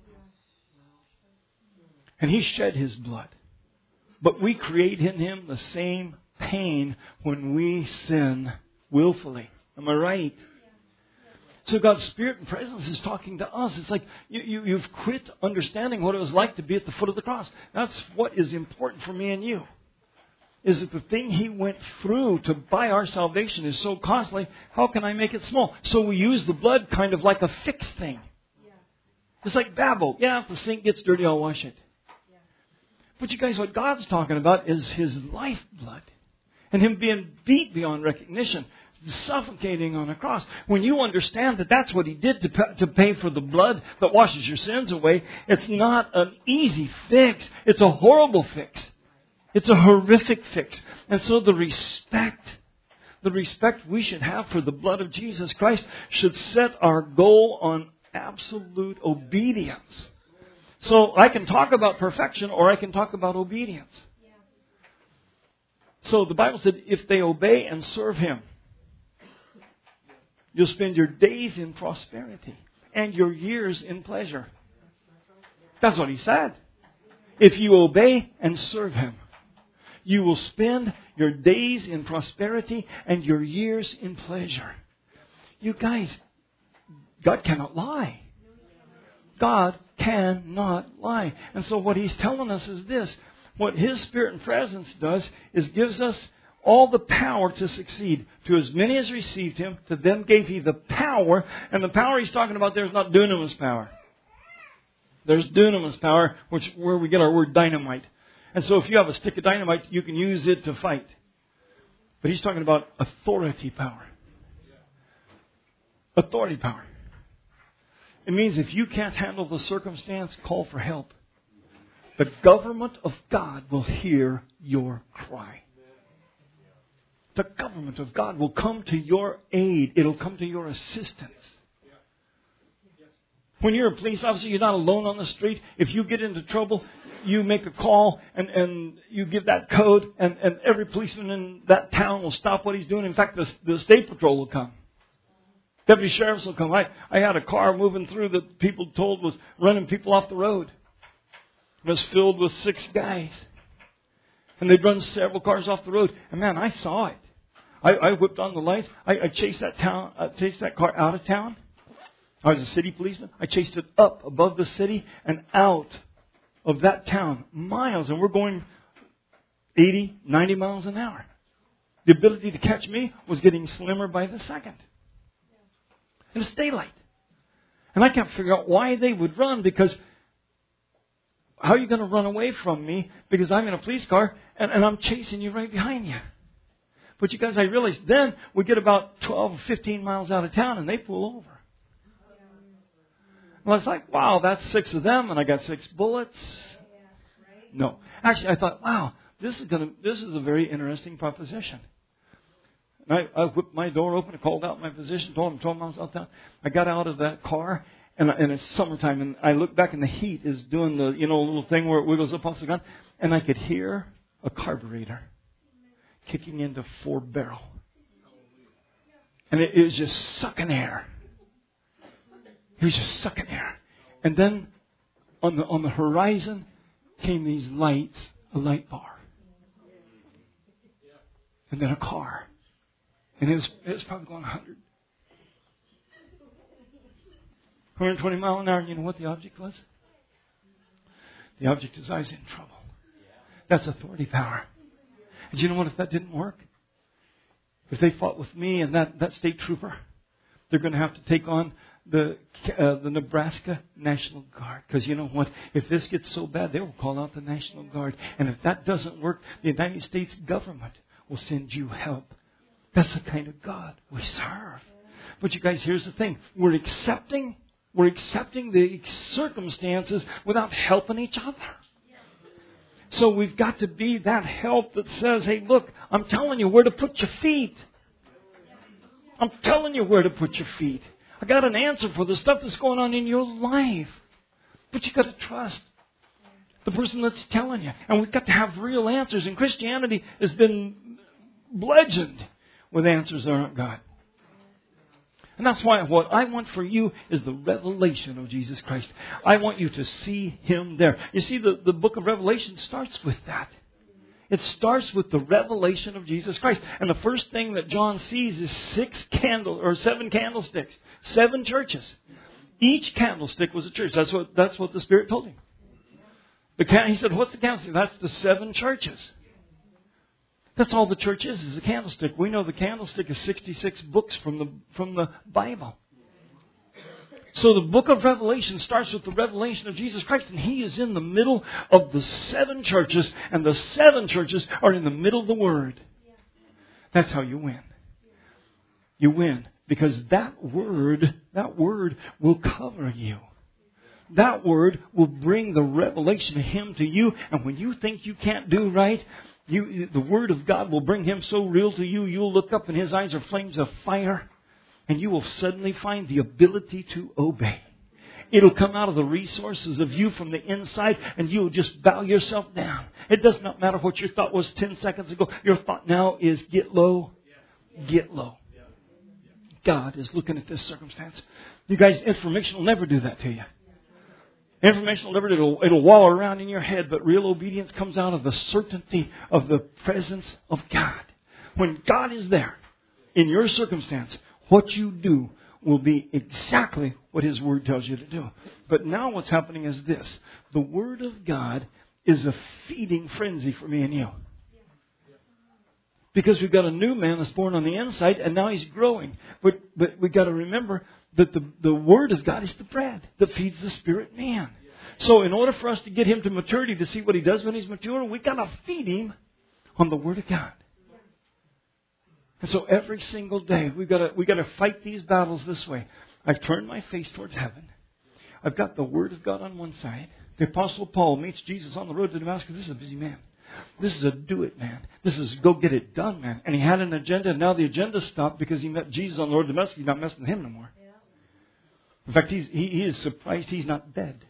Speaker 1: And He shed His blood. But we create in Him the same pain when we sin willfully. Am I right? So God's Spirit and presence is talking to us. It's like you've quit understanding what it was like to be at the foot of the cross. That's what is important for me and you. Is that the thing He went through to buy our salvation is so costly, how can I make it small? So we use the blood kind of like a fixed thing. It's like Babel. Yeah, if the sink gets dirty, I'll wash it. But you guys, what God's talking about is His lifeblood. And Him being beat beyond recognition. Suffocating on a cross. When you understand that that's what He did to pay for the blood that washes your sins away, it's not an easy fix. It's a horrible fix. It's a horrific fix. And so the respect we should have for the blood of Jesus Christ should set our goal on absolute obedience. So I can talk about perfection or I can talk about obedience. So the Bible said if they obey and serve Him, you'll spend your days in prosperity and your years in pleasure. That's what He said. If you obey and serve Him, you will spend your days in prosperity and your years in pleasure. You guys, God cannot lie. God cannot lie. And so what He's telling us is this. What His Spirit and presence does is gives us all the power to succeed. To as many as received Him, to them gave He the power. And the power He's talking about there is not dunamis power. There's dunamis power, where we get our word dynamite. And so if you have a stick of dynamite, you can use it to fight. But He's talking about authority power. Authority power. It means if you can't handle the circumstance, call for help. The government of God will hear your cry. The government of God will come to your aid. It'll come to your assistance. When you're a police officer, you're not alone on the street. If you get into trouble, you make a call and you give that code and every policeman in that town will stop what he's doing. In fact, the state patrol will come. Deputy sheriffs will come. I had a car moving through that people told was running people off the road. It was filled with 6 guys. And they'd run several cars off the road. And man, I saw it. I whipped on the lights. I chased that car out of town. I was a city policeman. I chased it up above the city and out of that town, miles. And we're going 80, 90 miles an hour. The ability to catch me was getting slimmer by the second. And it's daylight. And I can't figure out why they would run, because how are you going to run away from me? Because I'm in a police car and I'm chasing you right behind you. But you guys, I realized then we get about 12 or 15 miles out of town and they pull over. Well, it's like, wow, that's 6 of them and I got 6 bullets. No. Actually, I thought, wow, this is a very interesting proposition. And I whipped my door open, I called out my physician, told him 12 miles out of town. I got out of that car. And it's summertime, and I look back, and the heat is doing the little thing where it wiggles up off the gun, and I could hear a carburetor kicking into 4-barrel, and it was just sucking air. It was just sucking air, and then on the horizon came these lights, a light bar, and then a car, and it was probably going 120 miles an hour, and you know what the object was? the object is in trouble. That's authority power. And you know what? If that didn't work, if they fought with me and that state trooper, they're going to have to take on the Nebraska National Guard. Because you know what? If this gets so bad, they will call out the National Guard. And if that doesn't work, the United States government will send you help. That's the kind of God we serve. But you guys, here's the thing. We're accepting the circumstances without helping each other. So we've got to be that help that says, hey, look, I'm telling you where to put your feet. I'm telling you where to put your feet. I got an answer for the stuff that's going on in your life. But you've got to trust the person that's telling you. And we've got to have real answers. And Christianity has been bludgeoned with answers that aren't God. And that's why what I want for you is the revelation of Jesus Christ. I want you to see Him there. You see, the book of Revelation starts with that. It starts with the revelation of Jesus Christ. And the first thing that John sees is 7 candlesticks. 7 churches. Each candlestick was a church. That's what the Spirit told him. He said, what's the candlestick? That's the 7 churches. That's all the church is a candlestick. We know the candlestick is 66 books from the Bible. So the book of Revelation starts with the revelation of Jesus Christ, and He is in the middle of the 7 churches, and the 7 churches are in the middle of the Word. That's how you win. You win because that word will cover you. That Word will bring the revelation of Him to you, and when you think you can't do right, the Word of God will bring Him so real to you, you'll look up and His eyes are flames of fire, and you will suddenly find the ability to obey. It'll come out of the resources of you from the inside, and you'll just bow yourself down. It does not matter what your thought was 10 seconds ago. Your thought now is get low, get low. God is looking at this circumstance. You guys, information will never do that to you. Information will never do it. It'll wallow around in your head, but real obedience comes out of the certainty of the presence of God. When God is there in your circumstance, what you do will be exactly what His Word tells you to do. But now what's happening is this. The Word of God is a feeding frenzy for me and you. Because we've got a new man that's born on the inside, and now he's growing. But we've got to remember that the Word of God is the bread that feeds the spirit man. So in order for us to get him to maturity, to see what he does when he's mature, we've got to feed him on the Word of God. And so every single day, we've got to fight these battles this way. I've turned my face towards heaven. I've got the Word of God on one side. The Apostle Paul meets Jesus on the road to Damascus. This is a busy man. This is a do-it man. This is go get it done man. And he had an agenda, and now the agenda stopped because he met Jesus on the road to Damascus. He's not messing with him no more. In fact, he is surprised he's not dead.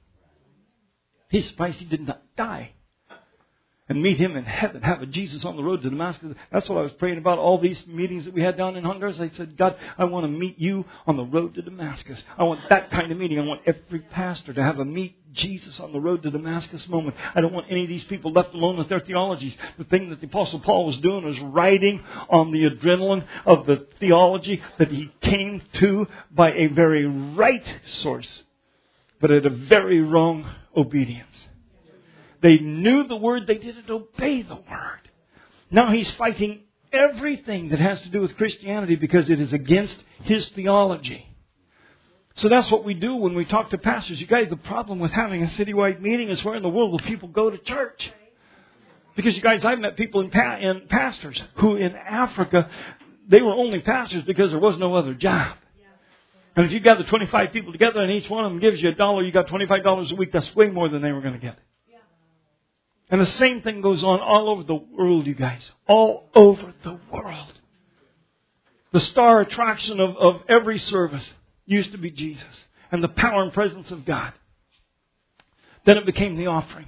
Speaker 1: He's surprised he did not die. And meet him in heaven, have a Jesus on the road to Damascus. That's what I was praying about, all these meetings that we had down in Honduras. I said, God, I want to meet you on the road to Damascus. I want that kind of meeting. I want every pastor to have a meet Jesus on the road to Damascus moment. I don't want any of these people left alone with their theologies. The thing that the Apostle Paul was doing was riding on the adrenaline of the theology that he came to by a very right source, but at a very wrong obedience. They knew the Word. They didn't obey the Word. Now he's fighting everything that has to do with Christianity because it is against his theology. So that's what we do when we talk to pastors. You guys, the problem with having a citywide meeting is where in the world will people go to church? Because you guys, I've met people in pastors who in Africa, they were only pastors because there was no other job. And if you gather 25 people together and each one of them gives you $1, you got $25 a week. That's way more than they were going to get. And the same thing goes on all over the world, you guys. All over the world. The star attraction of every service used to be Jesus and the power and presence of God. Then it became the offering.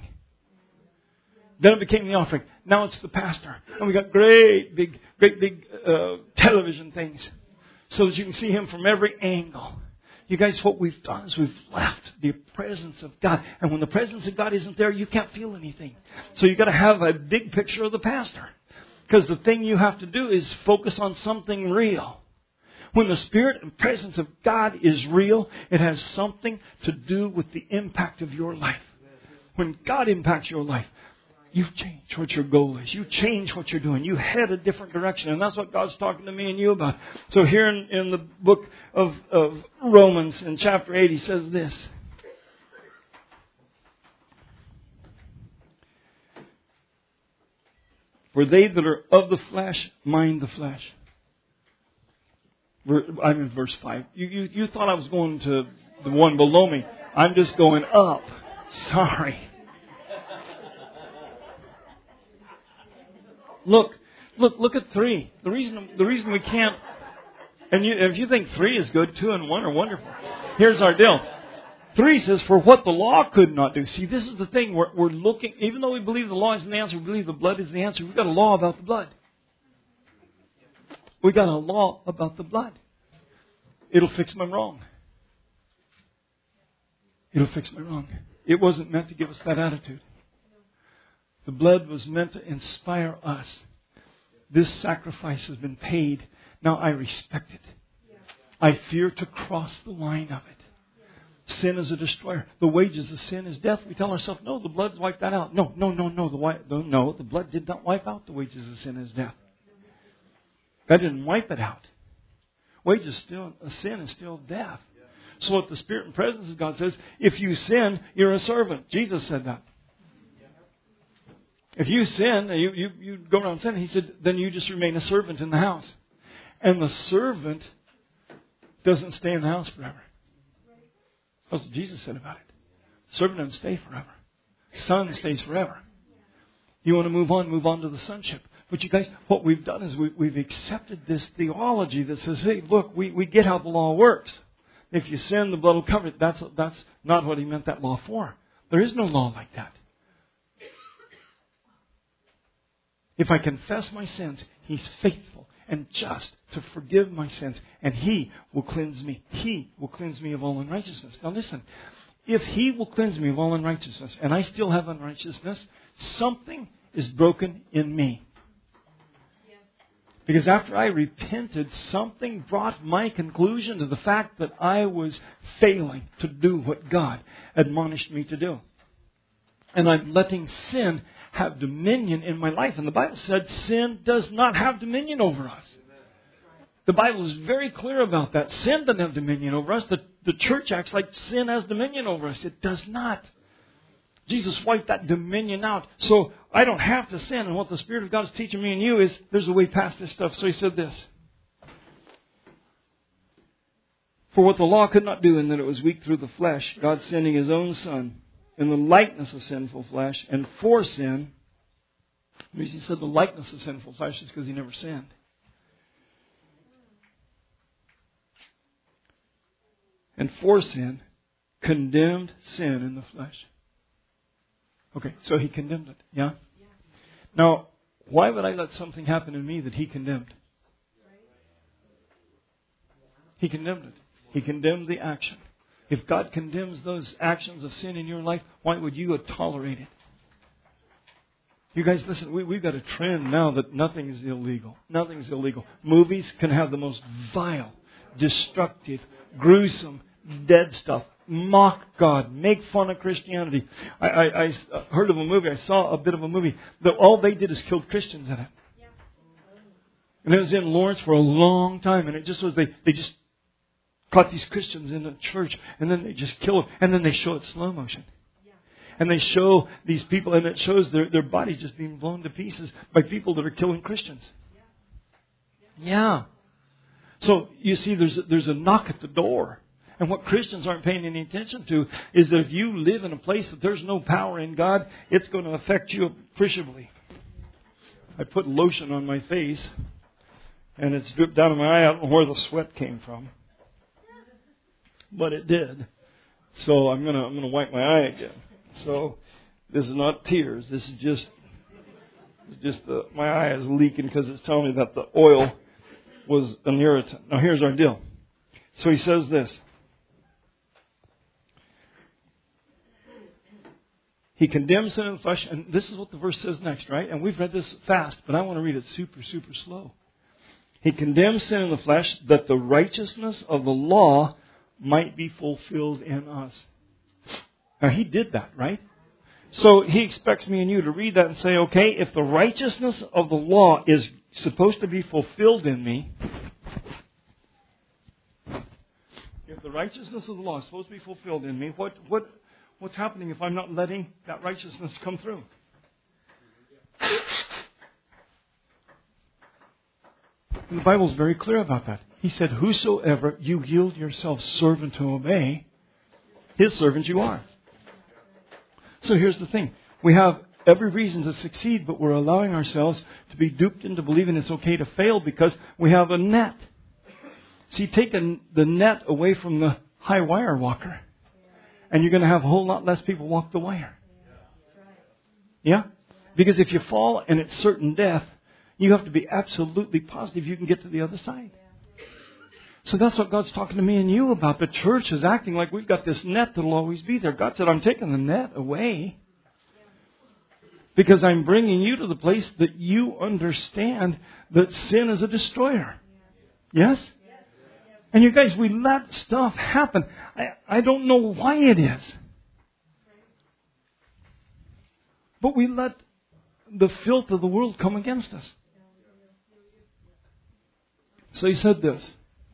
Speaker 1: Now it's the pastor. And we got great big television things so that you can see him from every angle. You guys, what we've done is we've left the presence of God. And when the presence of God isn't there, you can't feel anything. So you've got to have a big picture of the pastor. Because the thing you have to do is focus on something real. When the Spirit and presence of God is real, it has something to do with the impact of your life. when God impacts your life, you change what your goal is. You change what you're doing. You head a different direction. And that's what God's talking to me and you about. So here in the book of Romans, in chapter 8, he says this. For they that are of the flesh mind the flesh. I'm in verse 5. You thought I was going to the one below me. I'm just going up. Sorry. Look at 3. The reason we can't, and if you think 3 is good, 2 and 1 are wonderful. Here's our deal. 3 says, for what the law could not do. See, this is the thing. We're looking, even though we believe the law is the answer, we believe the blood is the answer. We've got a law about the blood. We got a law about the blood. It'll fix my wrong. It'll fix my wrong. It wasn't meant to give us that attitude. The blood was meant to inspire us. This sacrifice has been paid. Now I respect it. I fear to cross the line of it. Sin is a destroyer. The wages of sin is death. We tell ourselves, no, the blood's wiped that out. No. The blood did not wipe out the wages of sin is death. That didn't wipe it out. Wages of sin is still death. So what the Spirit and presence of God says, if you sin, you're a servant. Jesus said that. If you sin, you go around sinning, he said, then you just remain a servant in the house. And the servant doesn't stay in the house forever. That's what Jesus said about it. The servant doesn't stay forever. Son stays forever. You want to move on to the sonship. But you guys, what we've done is we've accepted this theology that says, hey, look, we get how the law works. If you sin, the blood will cover it. That's not what he meant that law for. There is no law like that. If I confess my sins, He's faithful and just to forgive my sins. And He will cleanse me. He will cleanse me of all unrighteousness. Now listen, if He will cleanse me of all unrighteousness, and I still have unrighteousness, something is broken in me. Because after I repented, something brought my conclusion to the fact that I was failing to do what God admonished me to do. And I'm letting sin have dominion in my life. And the Bible said sin does not have dominion over us. The Bible is very clear about that. Sin doesn't have dominion over us. The church acts like sin has dominion over us. It does not. Jesus wiped that dominion out. So I don't have to sin. And what the Spirit of God is teaching me and you is there's a way past this stuff. So He said this. For what the law could not do in that it was weak through the flesh, God sending His own Son in the likeness of sinful flesh, and for sin, the reason He said the likeness of sinful flesh is because He never sinned. And for sin, condemned sin in the flesh. Okay, so He condemned it, yeah? Now, why would I let something happen in me that He condemned? He condemned it. He condemned the action. If God condemns those actions of sin in your life, why would you tolerate it? You guys, listen, we've got a trend now that nothing is illegal. Nothing is illegal. Movies can have the most vile, destructive, gruesome, dead stuff. Mock God. Make fun of Christianity. I heard of a movie. I saw a bit of a movie that all they did is killed Christians in it. And it was in Lawrence for a long time. And it just was, they just caught these Christians in the church, and then they just kill them, and then they show it slow motion. And they show these people, and it shows their bodies just being blown to pieces by people that are killing Christians. Yeah. So, you see, there's a knock at the door. And what Christians aren't paying any attention to is that if you live in a place that there's no power in God, it's going to affect you appreciably. I put lotion on my face, and it's dripped down in my eye. I don't know where the sweat came from. But it did. So I'm gonna wipe my eye again. So this is not tears. This is just my eye is leaking because it's telling me that the oil was an irritant. Now here's our deal. So he says this. He condemns sin in the flesh, and this is what the verse says next, right? And we've read this fast, but I want to read it super, super slow. He condemns sin in the flesh that the righteousness of the law might be fulfilled in us. Now, He did that, right? So He expects me and you to read that and say, okay, if the righteousness of the law is supposed to be fulfilled in me, if the righteousness of the law is supposed to be fulfilled in me, what's happening if I'm not letting that righteousness come through? And the Bible is very clear about that. He said, whosoever you yield yourself servant to obey, His servant you are. So here's the thing. We have every reason to succeed, but we're allowing ourselves to be duped into believing it's okay to fail because we have a net. See, take the net away from the high wire walker, and you're going to have a whole lot less people walk the wire. Yeah? Because if you fall and it's certain death, you have to be absolutely positive you can get to the other side. So that's what God's talking to me and you about. The church is acting like we've got this net that'll always be there. God said, I'm taking the net away because I'm bringing you to the place that you understand that sin is a destroyer. Yes? And you guys, we let stuff happen. I don't know why it is. But we let the filth of the world come against us. So He said this,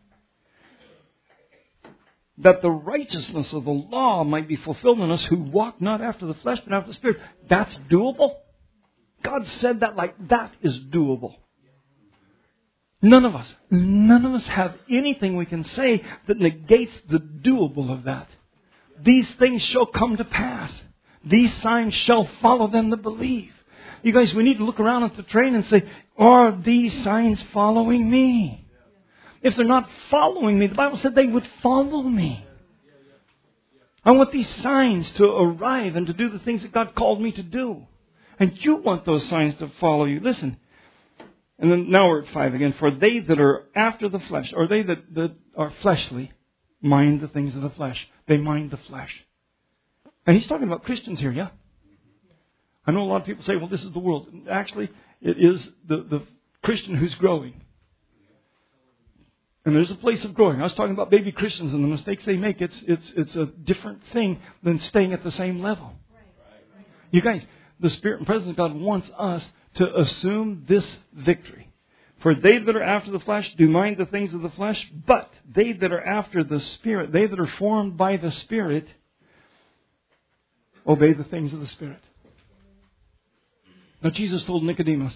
Speaker 1: that the righteousness of the law might be fulfilled in us who walk not after the flesh but after the Spirit. That's doable. God said that like that is doable. None of us have anything we can say that negates the doable of that. These things shall come to pass. These signs shall follow them that believe. You guys, we need to look around at the train and say, are these signs following me? If they're not following me, the Bible said they would follow me. I want these signs to arrive and to do the things that God called me to do. And you want those signs to follow you. Listen. And then now we're at 5 again. For they that are after the flesh, or they that are fleshly, mind the things of the flesh. They mind the flesh. And He's talking about Christians here, yeah? I know a lot of people say, well, this is the world. Actually, it is the Christian who's growing. And there's a place of growing. I was talking about baby Christians and the mistakes they make. It's a different thing than staying at the same level. You guys, the Spirit and presence of God wants us to assume this victory. For they that are after the flesh do mind the things of the flesh, but they that are after the Spirit, they that are formed by the Spirit, obey the things of the Spirit. Now Jesus told Nicodemus,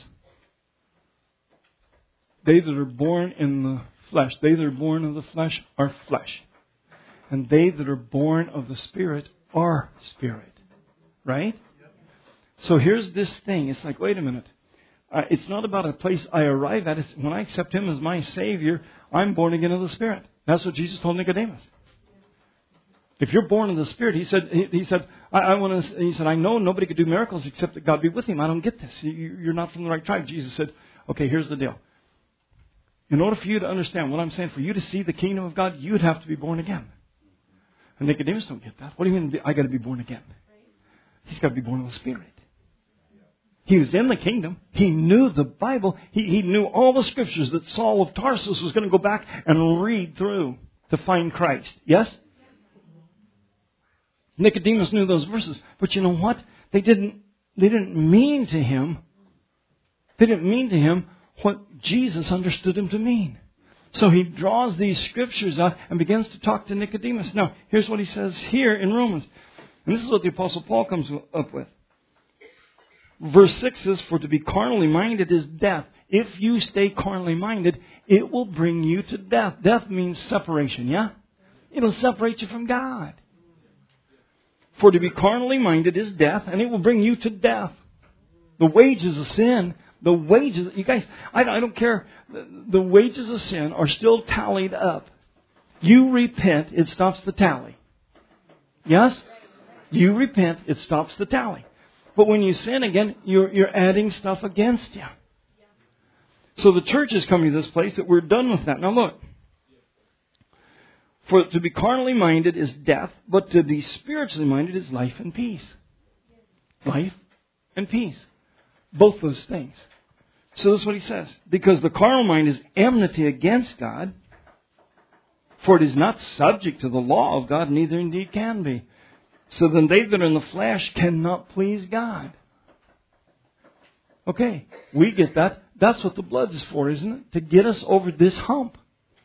Speaker 1: they that are born in the flesh, they that are born of the flesh are flesh. And they that are born of the Spirit are spirit. Right? So here's this thing. It's like, wait a minute. It's not about a place I arrive at. It's when I accept Him as my Savior, I'm born again of the Spirit. That's what Jesus told Nicodemus. If you're born of the Spirit, He said, I know nobody could do miracles except that God be with him. I don't get this. You're not from the right tribe. Jesus said, okay, here's the deal. In order for you to understand what I'm saying, for you to see the kingdom of God, you'd have to be born again. And Nicodemus don't get that. What do you mean I got to be born again? He's got to be born of the Spirit. He was in the kingdom. He knew the Bible. He knew all the scriptures that Saul of Tarsus was going to go back and read through to find Christ. Yes? Nicodemus knew those verses. But you know what? They didn't mean to him. They didn't mean to him what Jesus understood him to mean. So he draws these scriptures out and begins to talk to Nicodemus. Now, here's what he says here in Romans. And this is what the Apostle Paul comes up with. Verse 6 says, for to be carnally minded is death. If you stay carnally minded, it will bring you to death. Death means separation, yeah? It'll separate you from God. For to be carnally minded is death, and it will bring you to death. The wages of sin, you guys, I don't care. The wages of sin are still tallied up. You repent, it stops the tally. Yes? You repent, it stops the tally. But when you sin again, you're adding stuff against you. So the church is coming to this place that we're done with that. Now look. For to be carnally minded is death, but to be spiritually minded is life and peace. Life and peace. Both those things. So this is what he says. Because the carnal mind is enmity against God, for it is not subject to the law of God, neither indeed can be. So then they that are in the flesh cannot please God. Okay, we get that. That's what the blood is for, isn't it? To get us over this hump.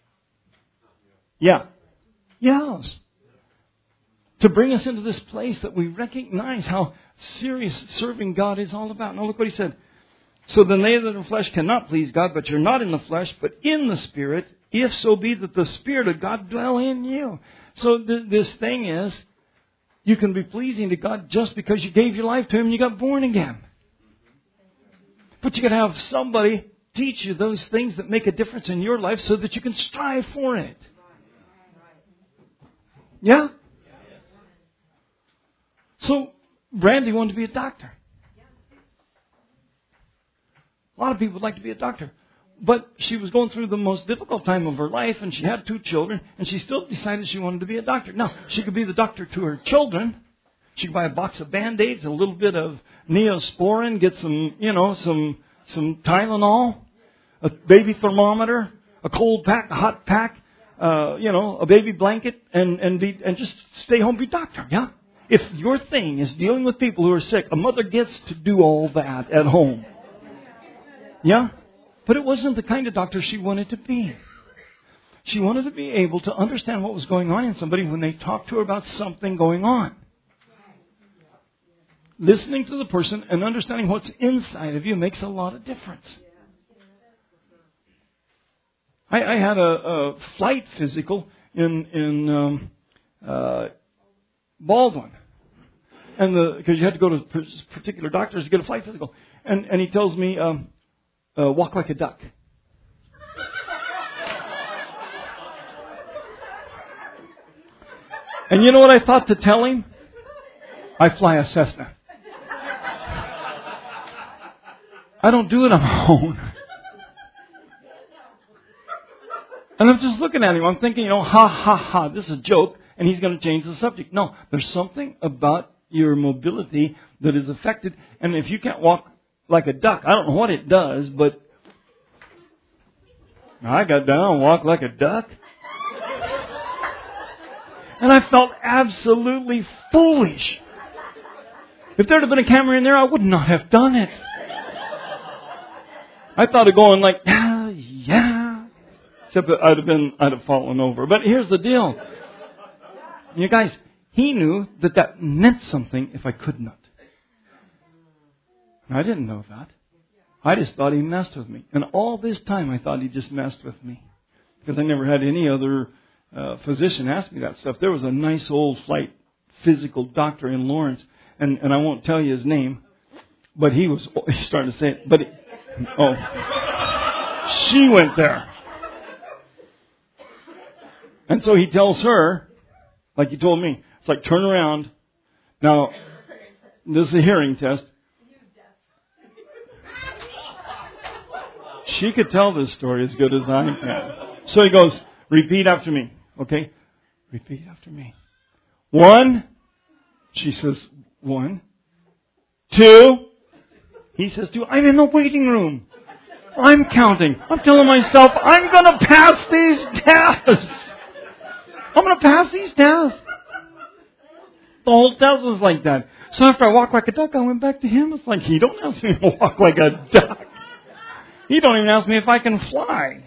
Speaker 1: Yeah. Yes. To bring us into this place that we recognize how serious serving God is all about. Now look what he said. So then they that are in the flesh cannot please God, but you're not in the flesh, but in the Spirit, if so be that the Spirit of God dwell in you. So this thing is, you can be pleasing to God just because you gave your life to Him and you got born again. But you got to have somebody teach you those things that make a difference in your life so that you can strive for it. Yeah? So, Brandy wanted to be a doctor. A lot of people would like to be a doctor. But she was going through the most difficult time of her life, and she had 2 children, and she still decided she wanted to be a doctor. Now, she could be the doctor to her children. She could buy a box of Band-Aids, a little bit of Neosporin, get some Tylenol, a baby thermometer, a cold pack, a hot pack, a baby blanket, and just stay home, be a doctor, yeah? If your thing is dealing with people who are sick, a mother gets to do all that at home. Yeah? But it wasn't the kind of doctor she wanted to be. She wanted to be able to understand what was going on in somebody when they talked to her about something going on. Listening to the person and understanding what's inside of you makes a lot of difference. I had a flight physical in Baldwin. And because you had to go to particular doctors to get a flight physical. And he tells me, walk like a duck. And you know what I thought to tell him? I fly a Cessna. I don't do it on my own. And I'm just looking at him. I'm thinking, ha, this is a joke. And he's going to change the subject. No, there's something about your mobility that is affected. And if you can't walk like a duck, I don't know what it does, but I got down and walked like a duck. And I felt absolutely foolish. If there'd have been a camera in there, I would not have done it. I thought of going like, yeah. Except that I'd have fallen over. But here's the deal. You guys, he knew that meant something if I could not. And I didn't know that. I just thought he messed with me. And all this time I thought he just messed with me. Because I never had any other physician ask me that stuff. There was a nice old flight physical doctor in Lawrence. And I won't tell you his name. But he's starting to say it. But she went there. And so he tells her, like he told me, it's like, turn around. Now, this is a hearing test. She could tell this story as good as I can. So he goes, repeat after me. Okay? Repeat after me. 1. She says 1. 2. He says 2. I'm in the waiting room. I'm counting. I'm telling myself, I'm going to pass these tests. I'm going to pass these tests. The whole test was like that. So after I walked like a duck, I went back to him. It's like, he don't ask me to walk like a duck. He don't even ask me if I can fly.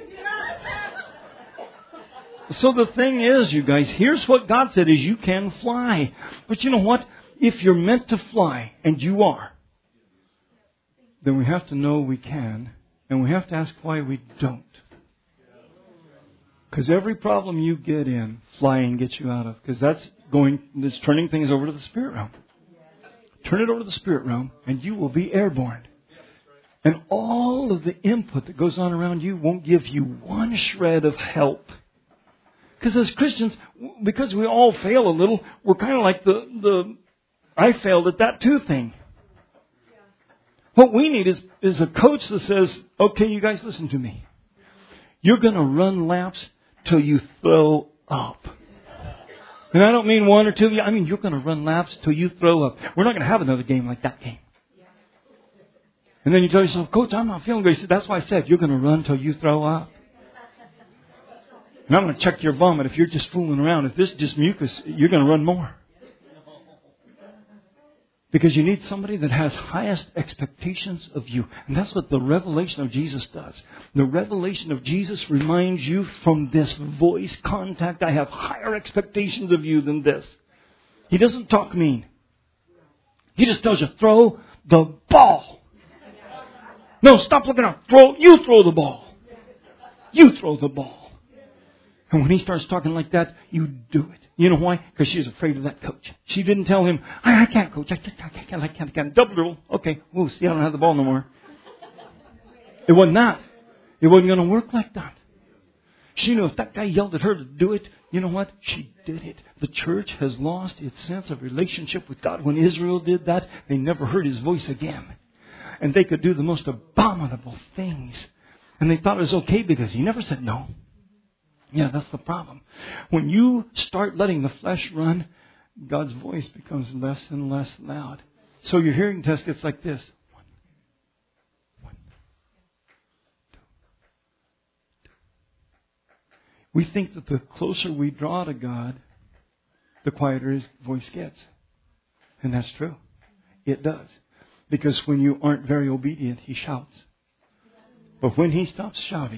Speaker 1: So the thing is, you guys, here's what God said is you can fly. But you know what? If you're meant to fly, and you are, then we have to know we can, and we have to ask why we don't. Because every problem you get in, flying gets you out of. Because that's turning things over to the spirit realm. Turn it over to the spirit realm, and you will be airborne. And all of the input that goes on around you won't give you one shred of help. Because as Christians, because we all fail a little, we're kind of like the I failed at that too thing. What we need is a coach that says, okay, you guys listen to me. You're going to run laps till you throw up. And I don't mean 1 or 2 of you. I mean, you're going to run laps till you throw up. We're not going to have another game like that game. And then you tell yourself, Coach, I'm not feeling good. He said, that's why I said, you're going to run till you throw up. And I'm going to check your vomit. If you're just fooling around, if this is just mucus, you're going to run more. Because you need somebody that has highest expectations of you. And that's what the revelation of Jesus does. The revelation of Jesus reminds you from this voice contact, I have higher expectations of you than this. He doesn't talk mean. He just tells you, throw the ball. No, stop looking up. You throw the ball. You throw the ball. And when he starts talking like that, you do it. You know why? Because she's afraid of that coach. She didn't tell him, I can't coach. I can't. Double dribble. Okay, we'll see. I don't have the ball no more. It wasn't that. It wasn't going to work like that. She knew if that guy yelled at her to do it, you know what? She did it. The church has lost its sense of relationship with God. When Israel did that, they never heard His voice again. And they could do the most abominable things. And they thought it was okay because He never said no. Yeah, that's the problem. When you start letting the flesh run, God's voice becomes less and less loud. So your hearing test gets like this. 1, 2. We think that the closer we draw to God, the quieter His voice gets. And that's true. It does. Because when you aren't very obedient, He shouts. But when He stops shouting,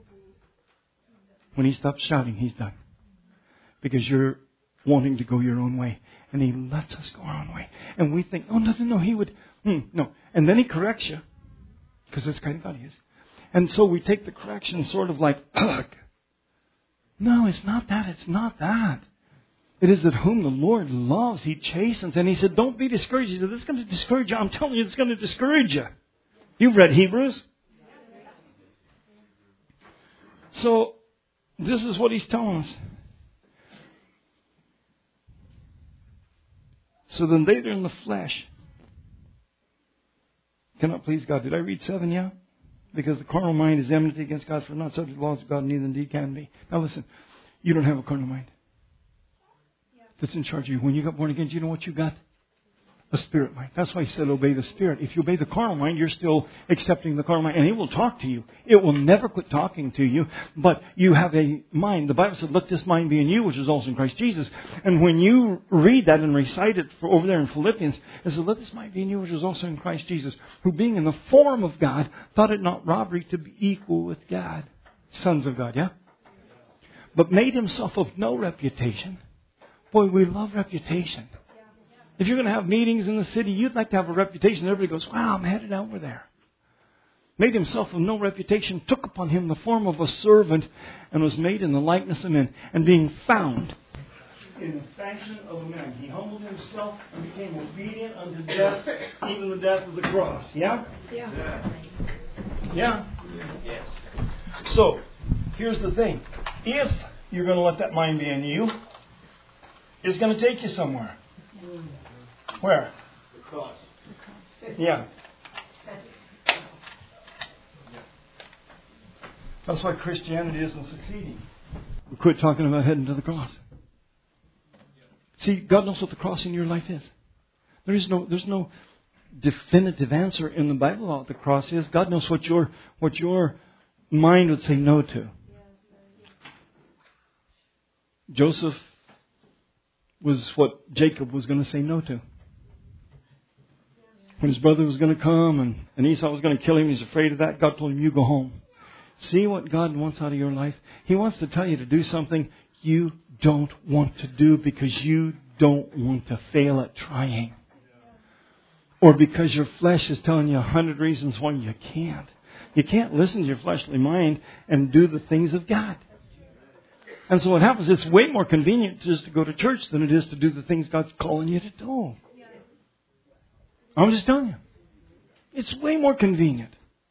Speaker 1: He's done. Because you're wanting to go your own way. And He lets us go our own way. And we think, oh, no, He would. No. And then He corrects you. Because that's kind of God He is. And so we take the correction sort of like, ugh. No, it's not that. It's not that. It is that whom the Lord loves, He chastens. And He said, don't be discouraged. He said, this is going to discourage you. I'm telling you, it's going to discourage you. You've read Hebrews. So, this is what He's telling us. So then they that are in the flesh cannot please God. Did I read 7? Yeah? Because the carnal mind is enmity against God, for not subject to the laws of God, neither indeed can be. Now listen, you don't have a carnal mind that's in charge of you. When you got born again, do you know what you got? A spirit mind. That's why He said obey the Spirit. If you obey the carnal mind, you're still accepting the carnal mind. And it will talk to you. It will never quit talking to you. But you have a mind. The Bible said, let this mind be in you, which is also in Christ Jesus. And when you read that and recite it over there in Philippians, it says, let this mind be in you, which is also in Christ Jesus, who being in the form of God, thought it not robbery to be equal with God. Sons of God, yeah? But made Himself of no reputation. Boy, we love reputation. If you're going to have meetings in the city, you'd like to have a reputation. Everybody goes, wow, I'm headed over there. Made Himself of no reputation, took upon Him the form of a servant, and was made in the likeness of men. And being found in the fashion of a man, He humbled Himself and became obedient unto death, even the death of the cross. Yeah? Yeah. Yeah? Yes. So, here's the thing. If you're going to let that mind be in you, it's going to take you somewhere. Where? The cross. Yeah. That's why Christianity isn't succeeding. We quit talking about heading to the cross. See, God knows what the cross in your life is. There's no definitive answer in the Bible about what the cross is. God knows what your mind would say no to. Joseph was what Jacob was going to say no to. When his brother was going to come and Esau was going to kill him, he's afraid of that. God told him, you go home. See what God wants out of your life? He wants to tell you to do something you don't want to do because you don't want to fail at trying. Or because your flesh is telling you 100 reasons why you can't. You can't listen to your fleshly mind and do the things of God. And so what happens, it's way more convenient just to go to church than it is to do the things God's calling you to do. I'm just telling you. It's way more convenient.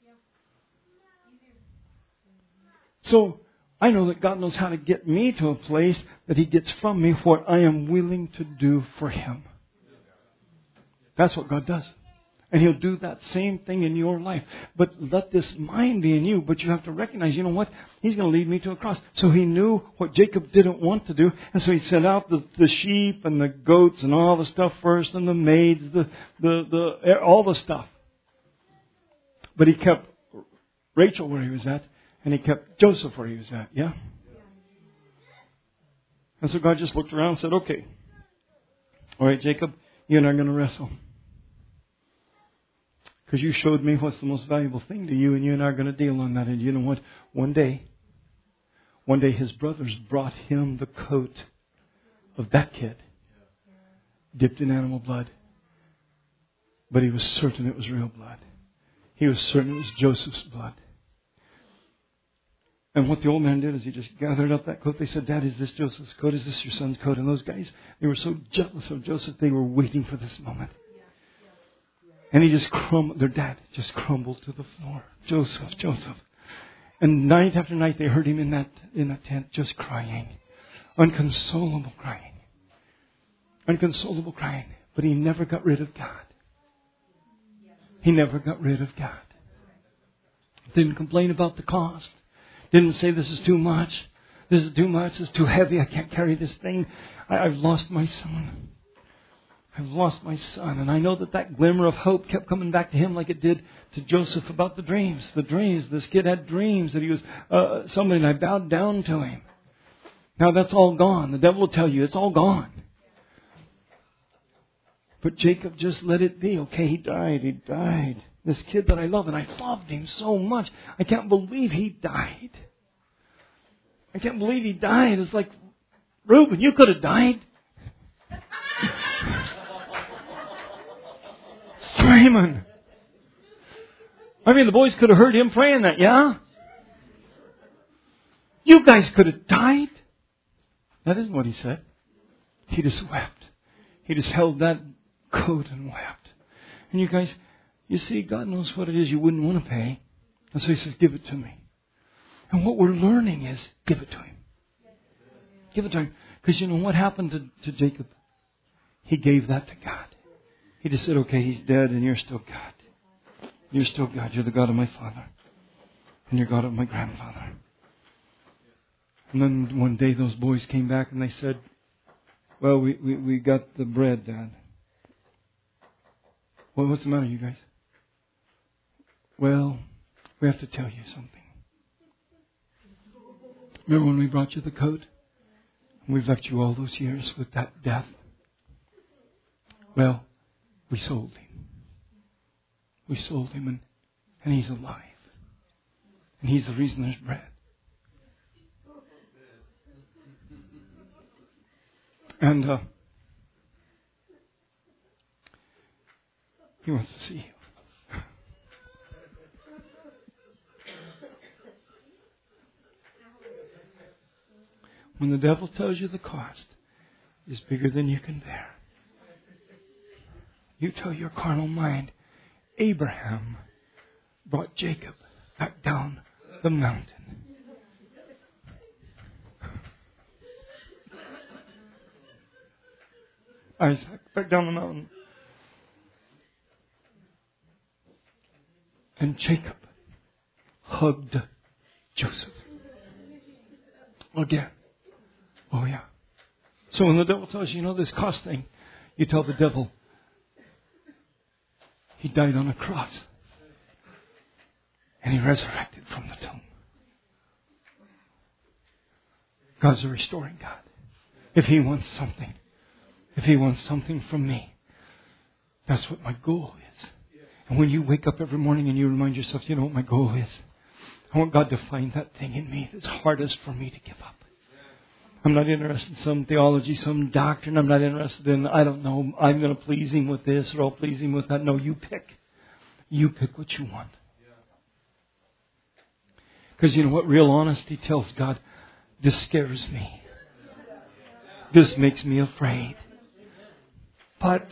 Speaker 1: So I know that God knows how to get me to a place that He gets from me what I am willing to do for Him. That's what God does. And He'll do that same thing in your life. But let this mind be in you. But you have to recognize, you know what? He's going to lead me to a cross. So He knew what Jacob didn't want to do. And so He sent out the sheep and the goats and all the stuff first. And the maids, all the stuff. But He kept Rachel where He was at. And He kept Joseph where He was at. Yeah? And so God just looked around and said, okay. All right, Jacob, you and I are going to wrestle. Because you showed me what's the most valuable thing to you, and you and I are going to deal on that. And you know what? One day his brothers brought him the coat of that kid, dipped in animal blood. But he was certain it was real blood. He was certain it was Joseph's blood. And what the old man did is he just gathered up that coat. They said, Dad, is this Joseph's coat? Is this your son's coat? And those guys, they were so jealous of Joseph, they were waiting for this moment. And he just crumbled, their dad just crumbled to the floor. Joseph. And night after night they heard him in that tent just crying. Unconsolable crying. But he never got rid of God. He never got rid of God. Didn't complain about the cost. Didn't say this is too much. This is too much. This is too heavy. I can't carry this thing. I've lost my son. And I know that glimmer of hope kept coming back to him like it did to Joseph about the dreams. This kid had dreams that he was somebody, and I bowed down to him. Now that's all gone. The devil will tell you it's all gone. But Jacob just let it be. Okay, he died. This kid that I love, and I loved him so much. I can't believe he died. It's like, Reuben, you could have died. Simon. I mean, the boys could have heard him praying that, yeah? You guys could have died. That isn't what he said. He just wept. He just held that coat and wept. And you guys, you see, God knows what it is you wouldn't want to pay. And so he says, give it to me. And what we're learning is, give it to him. Give it to him. Because you know what happened to Jacob? He gave that to God. He just said, okay, he's dead and you're still God. You're still God. You're the God of my father. And you're God of my grandfather. And then one day those boys came back and they said, well, we got the bread, Dad. Well, what's the matter, you guys? Well, we have to tell you something. Remember when we brought you the coat? And we've left you all those years with that death? Well, we sold him. And he's alive. And he's the reason there's bread. And he wants to see you. When the devil tells you the cost is bigger than you can bear, you tell your carnal mind, Abraham brought Jacob back down the mountain. Isaac, back down the mountain. And Jacob hugged Joseph. Again. Oh yeah. So when the devil tells you, this cost thing, you tell the devil, he died on a cross. And he resurrected from the tomb. God's a restoring God. If he wants something from me, that's what my goal is. And when you wake up every morning and you remind yourself, you know what my goal is? I want God to find that thing in me that's hardest for me to give up. I'm not interested in some theology, some doctrine. I'm not interested in, I don't know, I'm going to please him with this or I'll please him with that. No, you pick. You pick what you want. Because you know what? Real honesty tells God, this scares me. This makes me afraid. But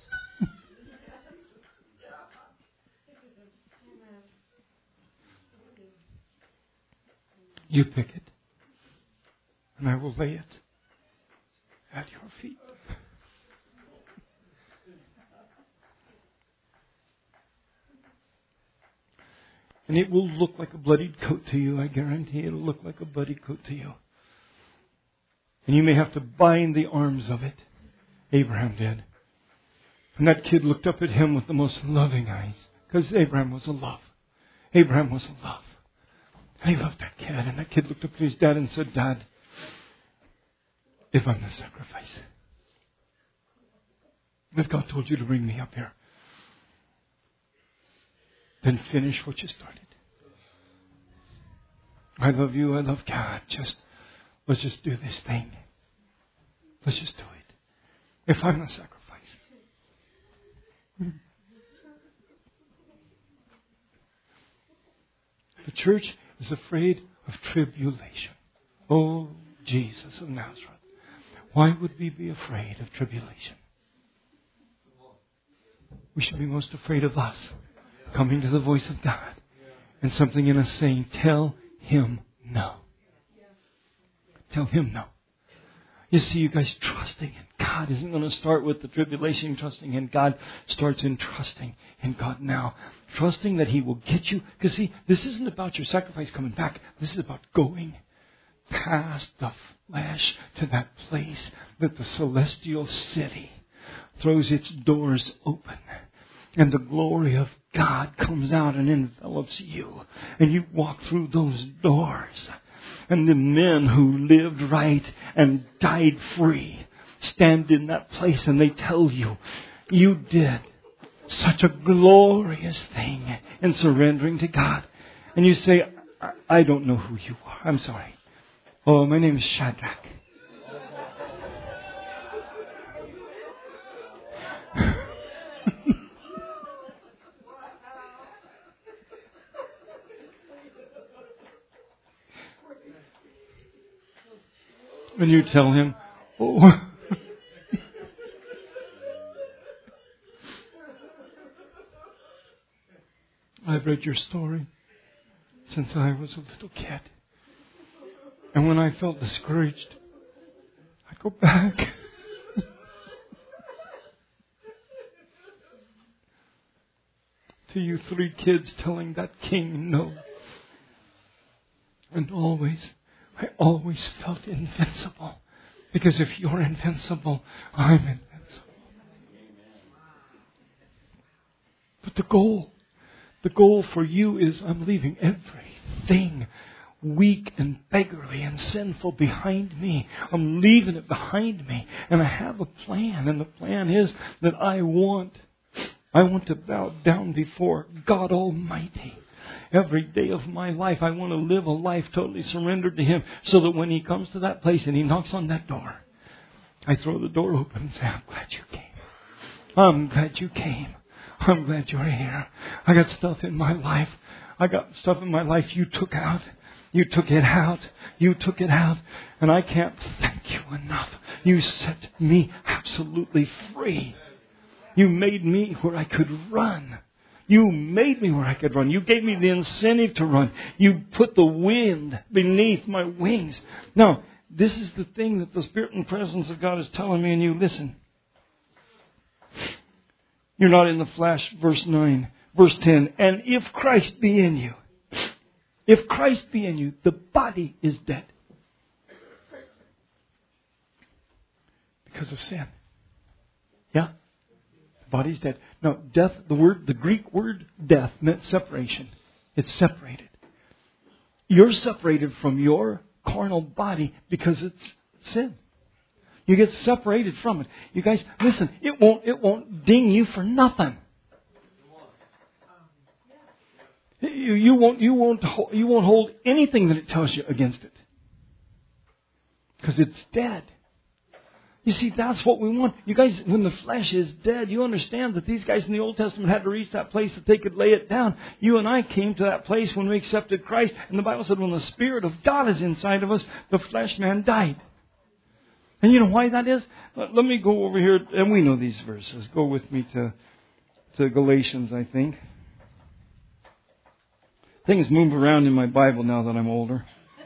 Speaker 1: you pick it. And I will lay it at your feet. And it will look like a bloodied coat to you. I guarantee it'll look like a bloodied coat to you. And you may have to bind the arms of it. Abraham did. And that kid looked up at him with the most loving eyes. Because Abraham was a love. And he loved that kid. And that kid looked up at his dad and said, Dad, if I'm the sacrifice, if God told you to bring me up here, then finish what you started. I love you. I love God. Let's just do this thing. Let's just do it. If I'm the sacrifice. The church is afraid of tribulation. Oh, Jesus of Nazareth. Why would we be afraid of tribulation? We should be most afraid of us coming to the voice of God and something in us saying, tell Him no. Tell Him no. You see, you guys, trusting in God isn't going to start with the tribulation. Trusting in God starts in trusting in God now. Trusting that He will get you. Because see, this isn't about your sacrifice coming back. This is about going past the flesh to that place that the celestial city throws its doors open. And the glory of God comes out and envelops you. And you walk through those doors. And the men who lived right and died free stand in that place and they tell you, you did such a glorious thing in surrendering to God. And you say, I don't know who you are. I'm sorry. Oh, my name is Shadrach. And you tell him, oh, I've read your story since I was a little kid. And when I felt discouraged, I'd go back. To you 3 kids telling that king no. And I always felt invincible. Because if you're invincible, I'm invincible. But the goal for you is I'm leaving everything weak and beggarly and sinful behind me. I'm leaving it behind me. And I have a plan. And the plan is that I want to bow down before God Almighty. Every day of my life, I want to live a life totally surrendered to Him so that when He comes to that place and He knocks on that door, I throw the door open and say, I'm glad you came. I'm glad you came. I'm glad you're here. I got stuff in my life. I got stuff in my life you took out. You took it out. You took it out. And I can't thank you enough. You set me absolutely free. You made me where I could run. You made me where I could run. You gave me the incentive to run. You put the wind beneath my wings. Now, this is the thing that the Spirit and presence of God is telling me, and you listen. You're not in the flesh, verse 9. Verse 10, and if Christ be in you, the body is dead. Because of sin. Yeah? Body's dead. Now, death, the Greek word death meant separation. It's separated. You're separated from your carnal body because it's sin. You get separated from it. You guys, listen, it won't ding you for nothing. You won't hold anything that it tells you against it. Because it's dead. You see, that's what we want. You guys, when the flesh is dead, you understand that these guys in the Old Testament had to reach that place that they could lay it down. You and I came to that place when we accepted Christ. And the Bible said when the Spirit of God is inside of us, the flesh man died. And you know why that is? Let me go over here, and we know these verses. Go with me to Galatians, I think. Things move around in my Bible now that I'm older.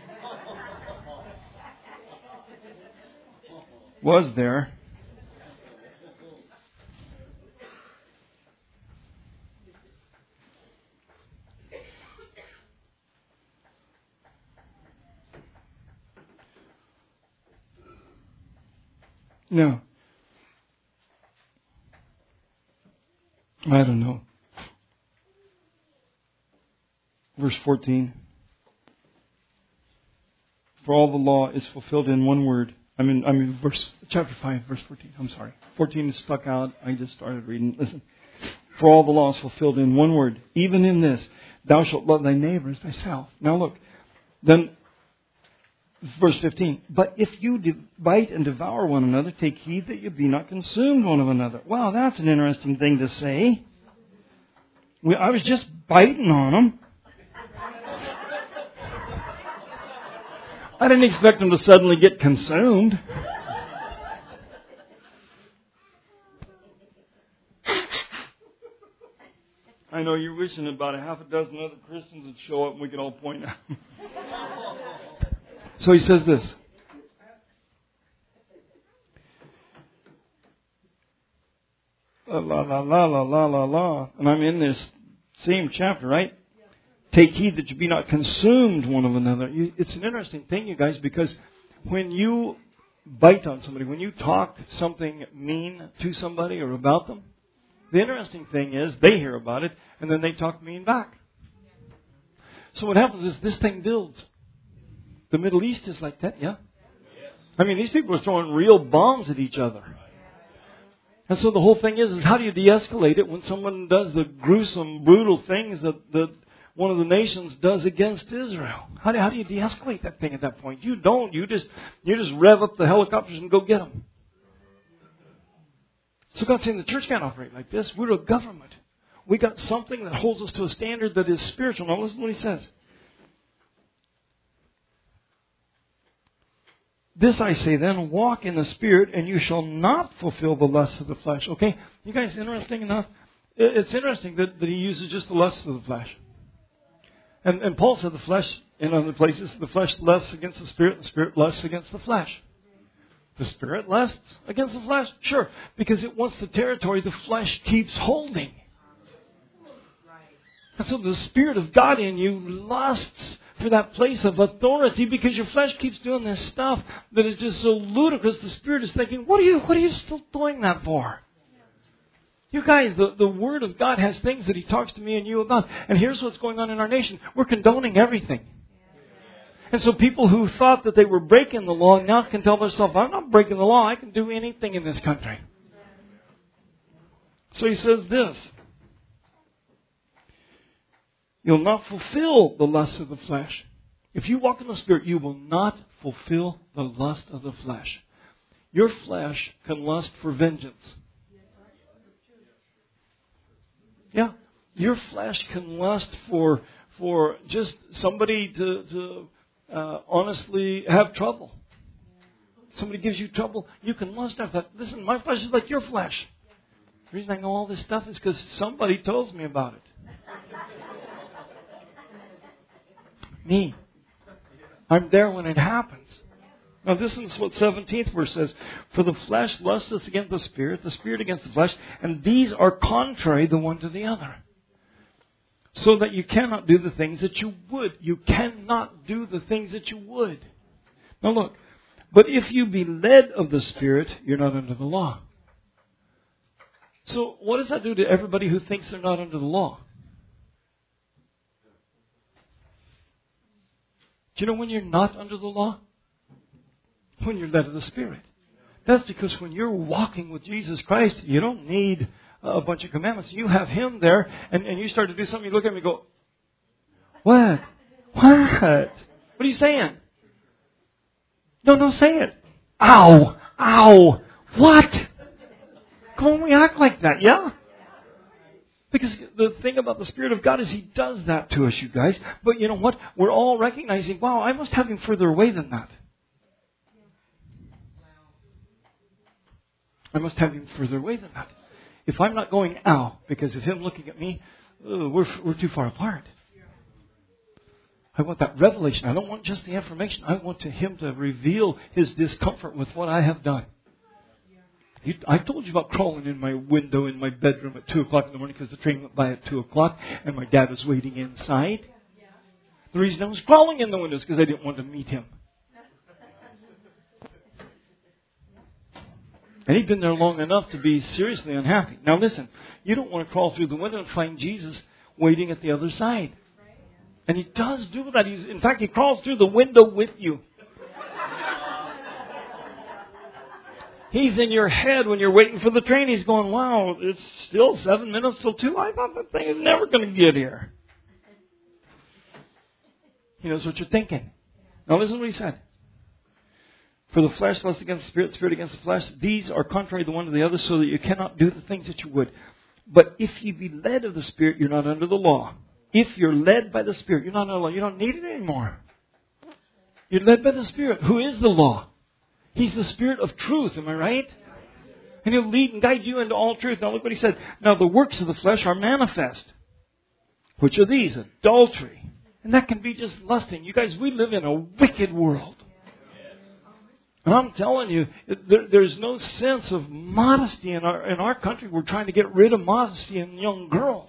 Speaker 1: Was there. No. I don't know. Verse 14. For all the law is fulfilled in one word. Chapter 5, verse 14. I'm sorry. 14 is stuck out. I just started reading. Listen. For all the law is fulfilled in one word, even in this, thou shalt love thy neighbor as thyself. Now look, then, verse 15, but if you bite and devour one another, take heed that you be not consumed one of another. Wow, that's an interesting thing to say. I was just biting on them. I didn't expect them to suddenly get consumed. I know you're wishing about a half a dozen other Christians would show up and we could all point out. So he says this. La la la la la la la. And I'm in this same chapter, right? Take heed that you be not consumed one of another. It's an interesting thing, you guys, because when you bite on somebody, when you talk something mean to somebody or about them, the interesting thing is they hear about it and then they talk mean back. So what happens is this thing builds. The Middle East is like that, yeah? I mean, these people are throwing real bombs at each other. And so the whole thing is how do you de-escalate it when someone does the gruesome, brutal things that one of the nations does against Israel? How do you de-escalate that thing at that point? You don't. You just rev up the helicopters and go get them. So God's saying the church can't operate like this. We're a government. We got something that holds us to a standard that is spiritual. Now listen to what he says. This I say then, walk in the Spirit, and you shall not fulfill the lusts of the flesh. Okay? You guys, interesting enough? It's interesting that he uses just the lusts of the flesh. And Paul said the flesh, in other places, the flesh lusts against the Spirit, and the Spirit lusts against the flesh. The Spirit lusts against the flesh? Sure, because it wants the territory the flesh keeps holding. And so the Spirit of God in you lusts for that place of authority because your flesh keeps doing this stuff that is just so ludicrous. The Spirit is thinking, what are you still doing that for? You guys, the Word of God has things that He talks to me and you about. And here's what's going on in our nation. We're condoning everything. And so people who thought that they were breaking the law now can tell themselves, I'm not breaking the law. I can do anything in this country. So he says this. You'll not fulfill the lust of the flesh. If you walk in the Spirit, you will not fulfill the lust of the flesh. Your flesh can lust for vengeance. Yeah. Your flesh can lust for just somebody to honestly have trouble. Somebody gives you trouble, you can lust after that. Listen, my flesh is like your flesh. The reason I know all this stuff is because somebody tells me about it. Me. I'm there when it happens. Now this is what 17th verse says. For the flesh lusteth against the Spirit against the flesh, and these are contrary the one to the other. So that you cannot do the things that you would. You cannot do the things that you would. Now look. But if you be led of the Spirit, you're not under the law. So what does that do to everybody who thinks they're not under the law? Do you know when you're not under the law? When you're led of the Spirit. That's because when you're walking with Jesus Christ, you don't need a bunch of commandments. You have Him there, and you start to do something, you look at Him and go, what? What? What are you saying? No, say it. Ow! Ow! What? Come on, we act like that, yeah? Because the thing about the Spirit of God is He does that to us, you guys. But you know what? We're all recognizing, wow, I must have Him further away than that. I must have Him further away than that. If I'm not going, ow, because of Him looking at me, we're too far apart. I want that revelation. I don't want just the information. I want Him to reveal His discomfort with what I have done. I told you about crawling in my window in my bedroom at 2 o'clock in the morning because the train went by at 2 o'clock and my dad was waiting inside. The reason I was crawling in the window is because I didn't want to meet him. And he'd been there long enough to be seriously unhappy. Now listen, you don't want to crawl through the window and find Jesus waiting at the other side. And He does do that. In fact, He crawls through the window with you. He's in your head when you're waiting for the train. He's going, wow, it's still 7 minutes till 2. I thought that thing is never going to get here. He knows what you're thinking. Now listen to what he said. For the flesh lusts against the spirit, spirit against the flesh. These are contrary the one to the other, so that you cannot do the things that you would. But if you be led of the Spirit, you're not under the law. If you're led by the Spirit, you're not under the law. You don't need it anymore. You're led by the Spirit. Who is the law? He's the Spirit of truth. Am I right? And He'll lead and guide you into all truth. Now look what He said. Now the works of the flesh are manifest. Which are these? Adultery. And that can be just lusting. You guys, we live in a wicked world. And I'm telling you, there's no sense of modesty in our country. We're trying to get rid of modesty in young girls.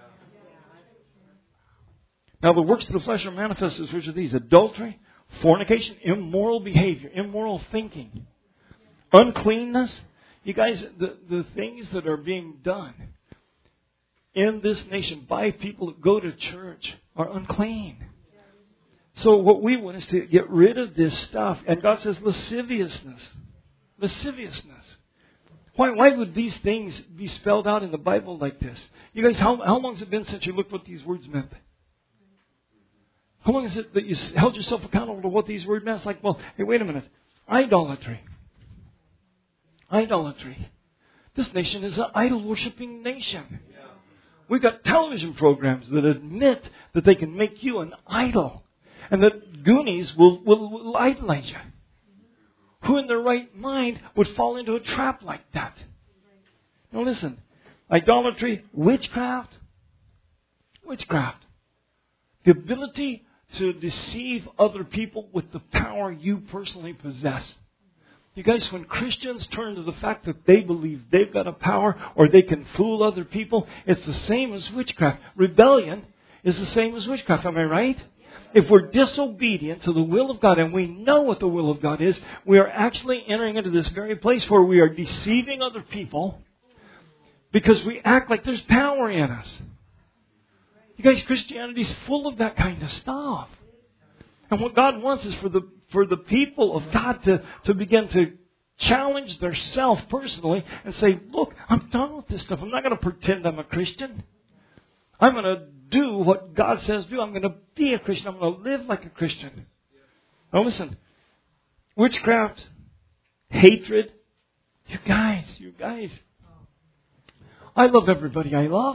Speaker 1: Now the works of the flesh are manifested, which are these: adultery, fornication, immoral behavior, immoral thinking, uncleanness. You guys, the things that are being done in this nation by people that go to church are unclean. So what we want is to get rid of this stuff. And God says lasciviousness. Lasciviousness. Why would these things be spelled out in the Bible like this? You guys, how long has it been since you looked what these words meant? How long is it that you held yourself accountable to what these words meant? It's like, well, hey, wait a minute. Idolatry. Idolatry. This nation is an idol-worshipping nation. We've got television programs that admit that they can make you an idol. And that Goonies will idolize you. Who in their right mind would fall into a trap like that? Now listen. Idolatry, witchcraft. Witchcraft. The ability to deceive other people with the power you personally possess. You guys, when Christians turn to the fact that they believe they've got a power or they can fool other people, it's the same as witchcraft. Rebellion is the same as witchcraft. Am I right? If we're disobedient to the will of God, and we know what the will of God is, we are actually entering into this very place where we are deceiving other people because we act like there's power in us. You guys, Christianity is full of that kind of stuff. And what God wants is for the people of God to begin to challenge their self personally and say, look, I'm done with this stuff. I'm not going to pretend I'm a Christian. I'm going to do what God says do. I'm going to be a Christian. I'm going to live like a Christian. Now listen. Witchcraft, hatred. You guys. I love everybody I love.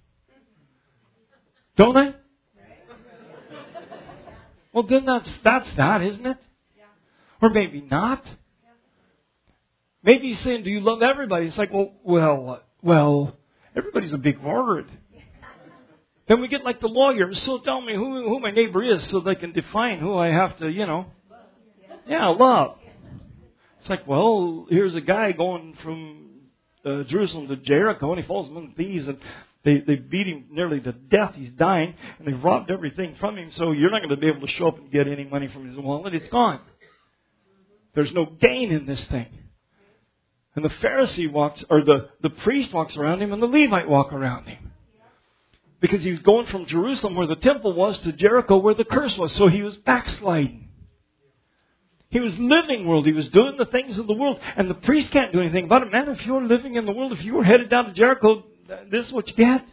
Speaker 1: Don't I? Well, then that's that, isn't it? Or maybe not. Maybe he's saying, do you love everybody? It's like, well, everybody's a big word. Then we get like the lawyers, so tell me who my neighbor is so they can define who I have to, love. It's like, well, here's a guy going from Jerusalem to Jericho, and he falls among thieves, and they beat him nearly to death. He's dying, and they've robbed everything from him, so you're not going to be able to show up and get any money from his wallet. It's gone. There's no gain in this thing. And the Pharisee the priest walks around him, and the Levite walk around him. Because he was going from Jerusalem where the temple was to Jericho where the curse was. So he was backsliding. He was living world. He was doing the things of the world. And the priest can't do anything about it. Man, if you're living in the world, if you were headed down to Jericho, this is what you get.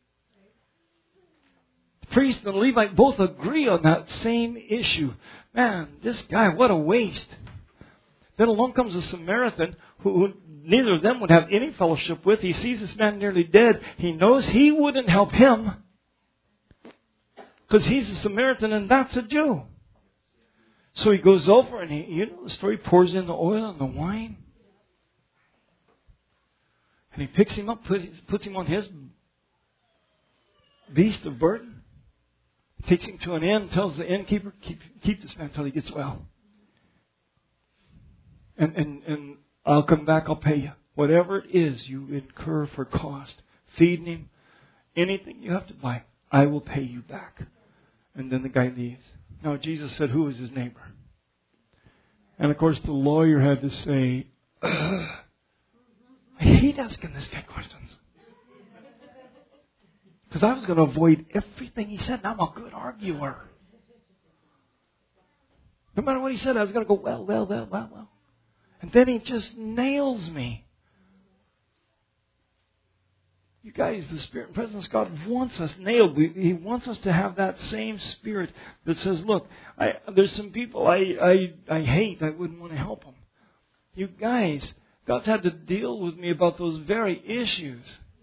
Speaker 1: The priest and the Levite both agree on that same issue. Man, this guy, what a waste. Then along comes a Samaritan who neither of them would have any fellowship with. He sees this man nearly dead. He knows he wouldn't help him because he's a Samaritan and that's a Jew. So he goes over and the story, pours in the oil and the wine. And he picks him up, puts him on his beast of burden, takes him to an inn, tells the innkeeper, keep this man until he gets well. And I'll come back, I'll pay you. Whatever it is you incur for cost, feeding him, anything you have to buy, I will pay you back. And then the guy leaves. Now Jesus said, who is his neighbor? And of course the lawyer had to say, I hate asking this guy questions. Because I was going to avoid everything he said, and I'm a good arguer. No matter what he said, I was going to go, well. And then he just nails me. You guys, the Spirit and presence of God wants us nailed. He wants us to have that same spirit that says, look, there's some people I hate. I wouldn't want to help them. You guys, God's had to deal with me about those very issues.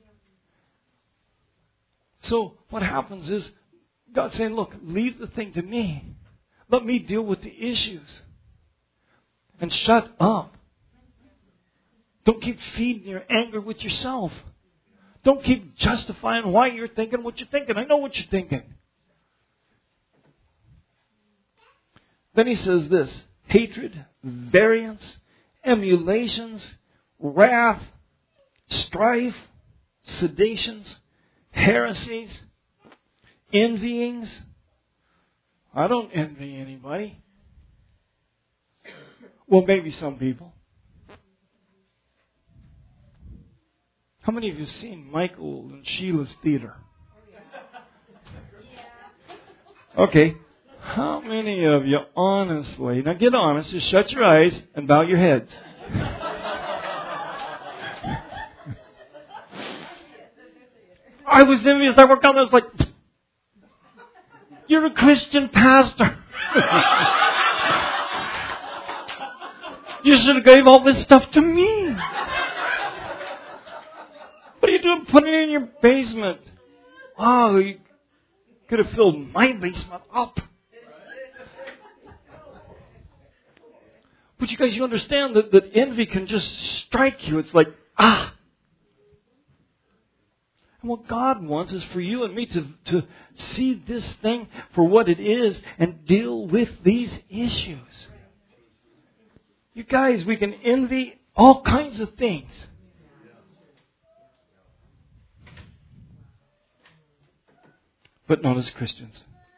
Speaker 1: So what happens is God's saying, look, leave the thing to me. Let me deal with the issues. And shut up. Don't keep feeding your anger with yourself. Don't keep justifying why you're thinking what you're thinking. I know what you're thinking. Then he says this: hatred, variance, emulations, wrath, strife, seditions, heresies, envyings. I don't envy anybody. Well, maybe some people. How many of you have seen Michael and Sheila's theater? Okay. How many of you honestly, now get honest, just shut your eyes and bow your heads. I was envious. I worked out and I was like, you're a Christian pastor. You should have gave all this stuff to me. What are you doing putting it in your basement? Oh, you could have filled my basement up. But you guys, you understand that envy can just strike you. It's like, ah. And what God wants is for you and me to see this thing for what it is and deal with these issues. You guys, we can envy all kinds of things. But not as Christians.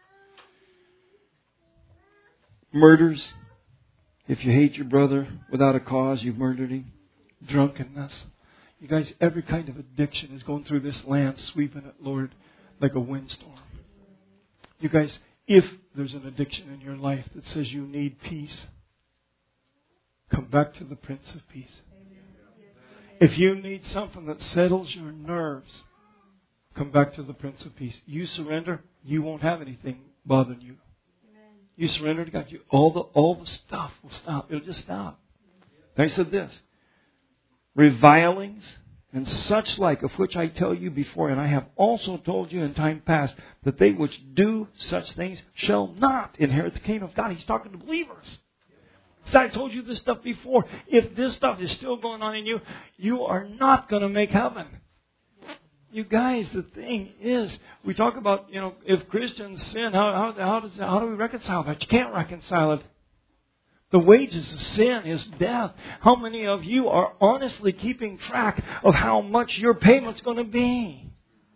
Speaker 1: Murders. If you hate your brother without a cause, you've murdered him. Drunkenness. You guys, every kind of addiction is going through this land, sweeping it, Lord, like a windstorm. You guys, if there's an addiction in your life that says you need peace, come back to the Prince of Peace. If you need something that settles your nerves, come back to the Prince of Peace. You surrender, you won't have anything bothering you. You surrender to God, all the stuff will stop. It'll just stop. And I said this: revilings and such like, of which I tell you before, and I have also told you in time past, that they which do such things shall not inherit the kingdom of God. He's talking to believers. So I told you this stuff before. If this stuff is still going on in you, you are not going to make heaven. You guys, the thing is, we talk about, if Christians sin, how do we reconcile that? You can't reconcile it. The wages of sin is death. How many of you are honestly keeping track of how much your payment's going to be?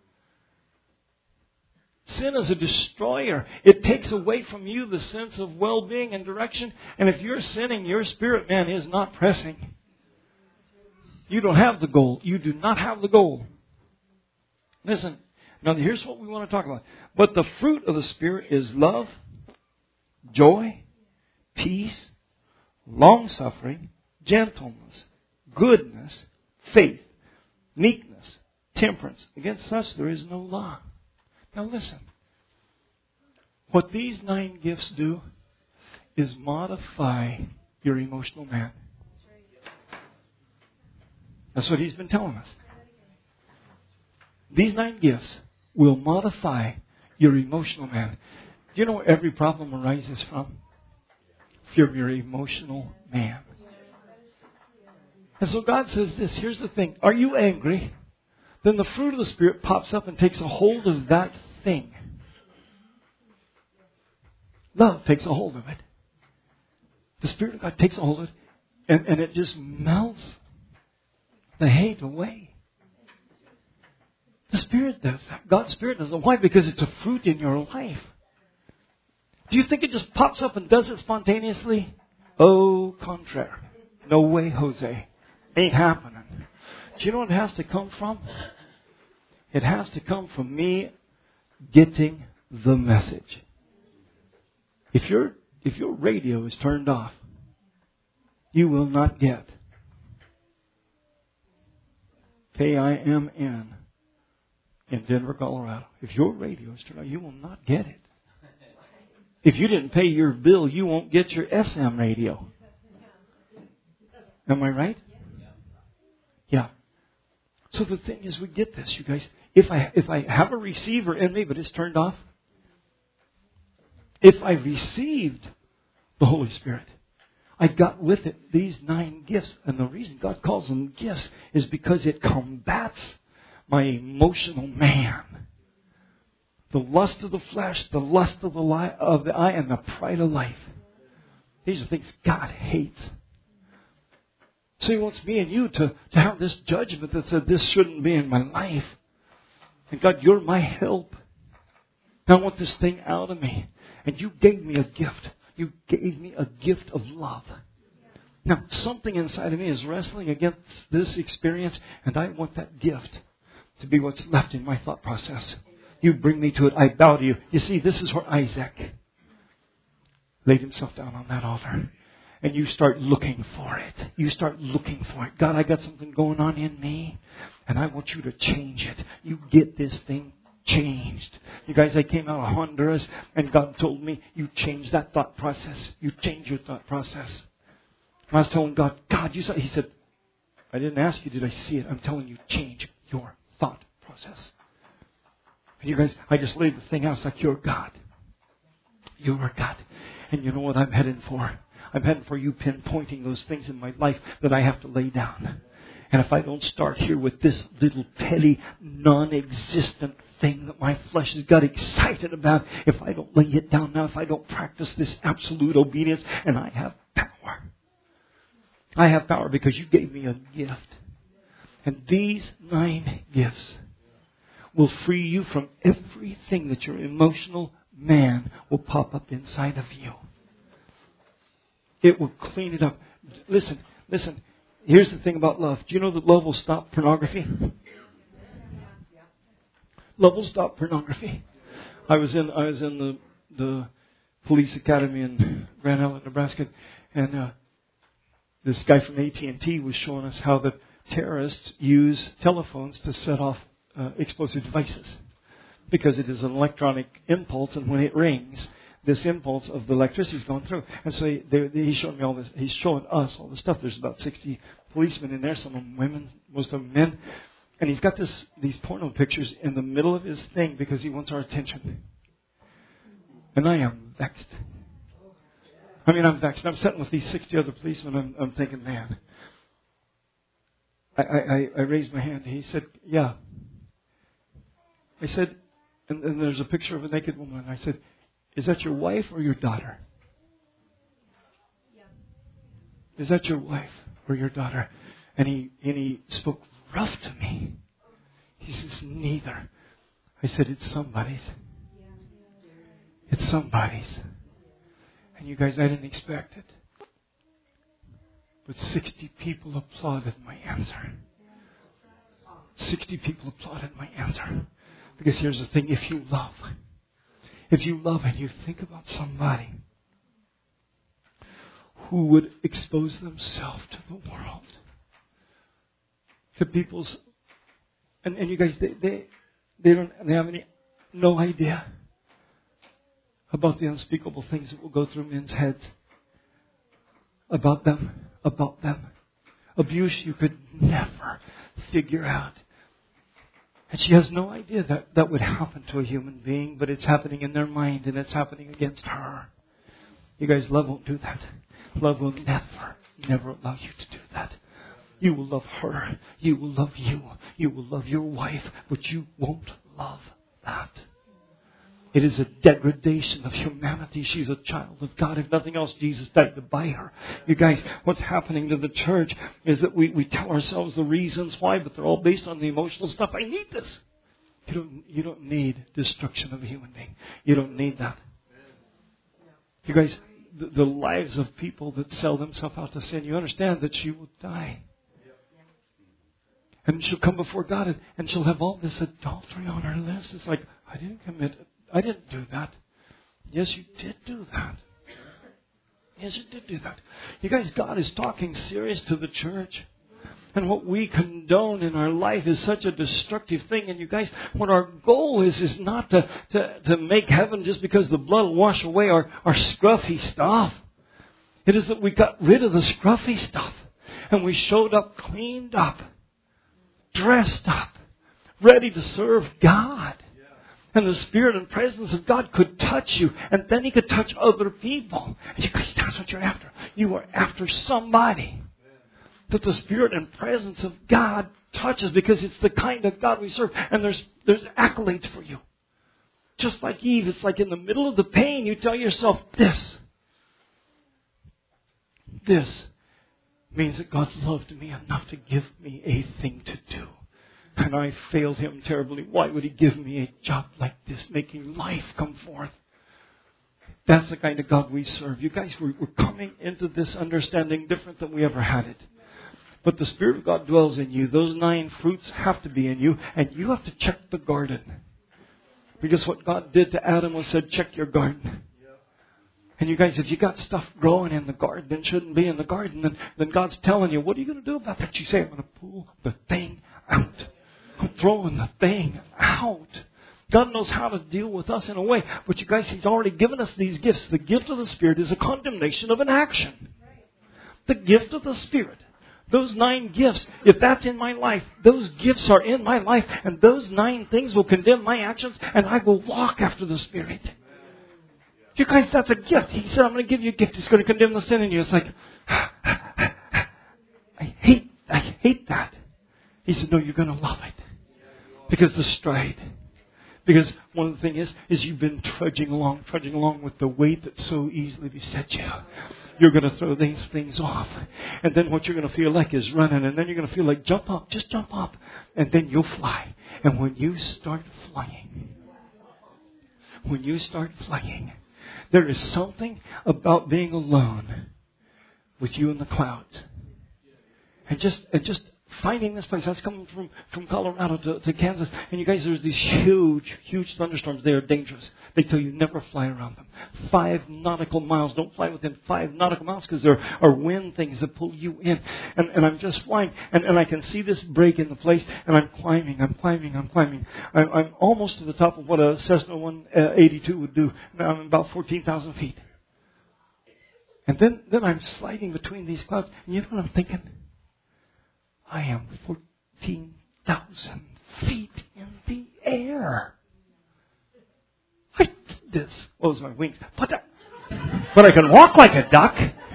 Speaker 1: Sin is a destroyer. It takes away from you the sense of well-being and direction. And if you're sinning, your spirit man is not pressing. You don't have the goal. You do not have the goal. Listen, now here's what we want to talk about. But the fruit of the Spirit is love, joy, peace, long-suffering, gentleness, goodness, faith, meekness, temperance. Against such there is no law. Now listen. What these 9 gifts do is modify your emotional man. That's what he's been telling us. These 9 gifts will modify your emotional man. Do you know where every problem arises from? From your emotional man. And so God says this, here's the thing. Are you angry? Then the fruit of the Spirit pops up and takes a hold of that thing. Love takes a hold of it. The Spirit of God takes a hold of it, and it just melts the hate away. The Spirit does that. God's Spirit does that. Why? Because it's a fruit in your life. Do you think it just pops up and does it spontaneously? Au contraire. No way, Jose. Ain't happening. Do you know what it has to come from? It has to come from me getting the message. If your radio is turned off, you will not get. KIMN in Denver, Colorado. If your radio is turned on, you will not get it. If you didn't pay your bill, you won't get your SM radio. Am I right? Yeah. So the thing is, we get this, you guys. If I have a receiver in me, but it's turned off, if I received the Holy Spirit, I got with it these 9 gifts. And the reason God calls them gifts is because it combats my emotional man. The lust of the flesh, the lust of the eye, and the pride of life. These are things God hates. So He wants me and you to have this judgment that said this shouldn't be in my life. And God, you're my help. I want this thing out of me. And you gave me a gift. You gave me a gift of love. Now, something inside of me is wrestling against this experience, and I want that gift to be what's left in my thought process. You bring me to it. I bow to you. You see, this is where Isaac laid himself down on that altar. And you start looking for it. You start looking for it. God, I got something going on in me, and I want you to change it. You get this thing changed. You guys, I came out of Honduras, and God told me, you change that thought process. You change your thought process. I was telling God, you said, He said, I didn't ask you, did I see it? I'm telling you, change your thought process. And you guys, I just laid the thing out. It's like, you're God. You're God. And you know what I'm heading for? I'm heading for you pinpointing those things in my life that I have to lay down. And if I don't start here with this little petty, non-existent thing that my flesh has got excited about, if I don't lay it down now, if I don't practice this absolute obedience, and I have power. I have power because you gave me a gift. And these 9 gifts will free you from everything that your emotional man will pop up inside of you. It will clean it up. Listen. Here's the thing about love. Do you know that love will stop pornography? Love will stop pornography. I was in the police academy in Grand Island, Nebraska, and this guy from AT&T was showing us how the terrorists use telephones to set off explosive devices, because it is an electronic impulse, and when it rings, this impulse of the electricity is going through. And so he's showing me all this. He's showing us all this stuff. There's about 60 policemen in there, some of them women, most of them men. And he's got these porno pictures in the middle of his thing because he wants our attention. And I am vexed. I'm vexed. I'm sitting with these 60 other policemen. I'm thinking, man. I raised my hand. He said, yeah. I said, and there's a picture of a naked woman. I said, is that your wife or your daughter? Yeah. Is that your wife or your daughter? And he spoke rough to me. He says, neither. I said, it's somebody's. It's somebody's. And you guys, I didn't expect it. But 60 people applauded my answer. 60 people applauded my answer. Because here's the thing, if you love and you think about somebody who would expose themselves to the world, to people's, and you guys, they have no idea about the unspeakable things that will go through men's heads about them. Abuse you could never figure out. And she has no idea that would happen to a human being, but it's happening in their mind, and it's happening against her. You guys, love won't do that. Love will never allow you to do that. You will love her. You will love you. You will love your wife, but you won't love that. It is a degradation of humanity. She's a child of God. If nothing else, Jesus died to buy her. You guys, what's happening to the church is that we tell ourselves the reasons why, but they're all based on the emotional stuff. I need this. You don't need destruction of a human being. You don't need that. You guys, the lives of people that sell themselves out to sin, you understand that she will die. And she'll come before God and she'll have all this adultery on her lips. It's like, I didn't do that. Yes, you did do that. Yes, you did do that. You guys, God is talking serious to the church. And what we condone in our life is such a destructive thing. And you guys, what our goal is not to make heaven just because the blood will wash away our scruffy stuff. It is that we got rid of the scruffy stuff. And we showed up cleaned up, dressed up, ready to serve God. And the Spirit and presence of God could touch you. And then He could touch other people. And you guys, that's what you're after. You are after somebody that the Spirit and presence of God touches, because it's the kind of God we serve. And there's accolades for you. Just like Eve, it's like in the middle of the pain, you tell yourself, this means that God loved me enough to give me a thing to do. And I failed Him terribly. Why would He give me a job like this, making life come forth? That's the kind of God we serve. You guys, we're coming into this understanding different than we ever had it. But the Spirit of God dwells in you. Those 9 fruits have to be in you. And you have to check the garden. Because what God did to Adam was said, check your garden. And you guys, if you got stuff growing in the garden that shouldn't be in the garden, then God's telling you, what are you going to do about that? You say, I'm going to pull the thing out. I'm throwing the thing out. God knows how to deal with us in a way. But you guys, He's already given us these gifts. The gift of the Spirit is a condemnation of an action. The gift of the Spirit. Those 9 gifts, if that's in my life, those gifts are in my life. And those 9 things will condemn my actions. And I will walk after the Spirit. You guys, that's a gift. He said, I'm going to give you a gift. He's going to condemn the sin in you. It's like, I hate that. He said, no, you're going to love it. Because the stride. Because one of the things is you've been trudging along with the weight that so easily besets you. You're going to throw these things off. And then what you're going to feel like is running. And then you're going to feel like, jump up, just jump up. And then you'll fly. And when you start flying, there is something about being alone with you in the clouds. And just finding this place. I was coming from Colorado to Kansas. And you guys, there's these huge thunderstorms. They are dangerous. They tell you never fly around them. 5 nautical miles. Don't fly within 5 nautical miles, because there are wind things that pull you in. And I'm just flying. And I can see this break in the place. And I'm climbing. I'm almost to the top of what a Cessna 182 would do. Now I'm about 14,000 feet. And then I'm sliding between these clouds. And you know what I'm thinking? I am 14,000 feet in the air. I did this. Oh, it's my wings. But I can walk like a duck.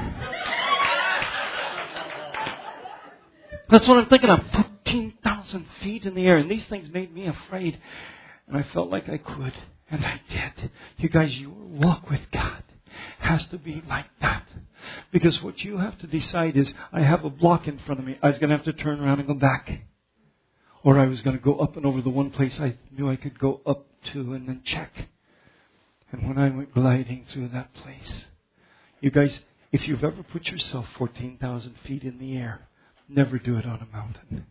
Speaker 1: That's what I'm thinking. I'm 14,000 feet in the air. And these things made me afraid. And I felt like I could. And I did. You guys, your walk with God has to be like that. Because what you have to decide is, I have a block in front of me. I was going to have to turn around and go back. Or I was going to go up and over the one place I knew I could go up to and then check. And when I went gliding through that place, you guys, if you've ever put yourself 14,000 feet in the air, never do it on a mountain.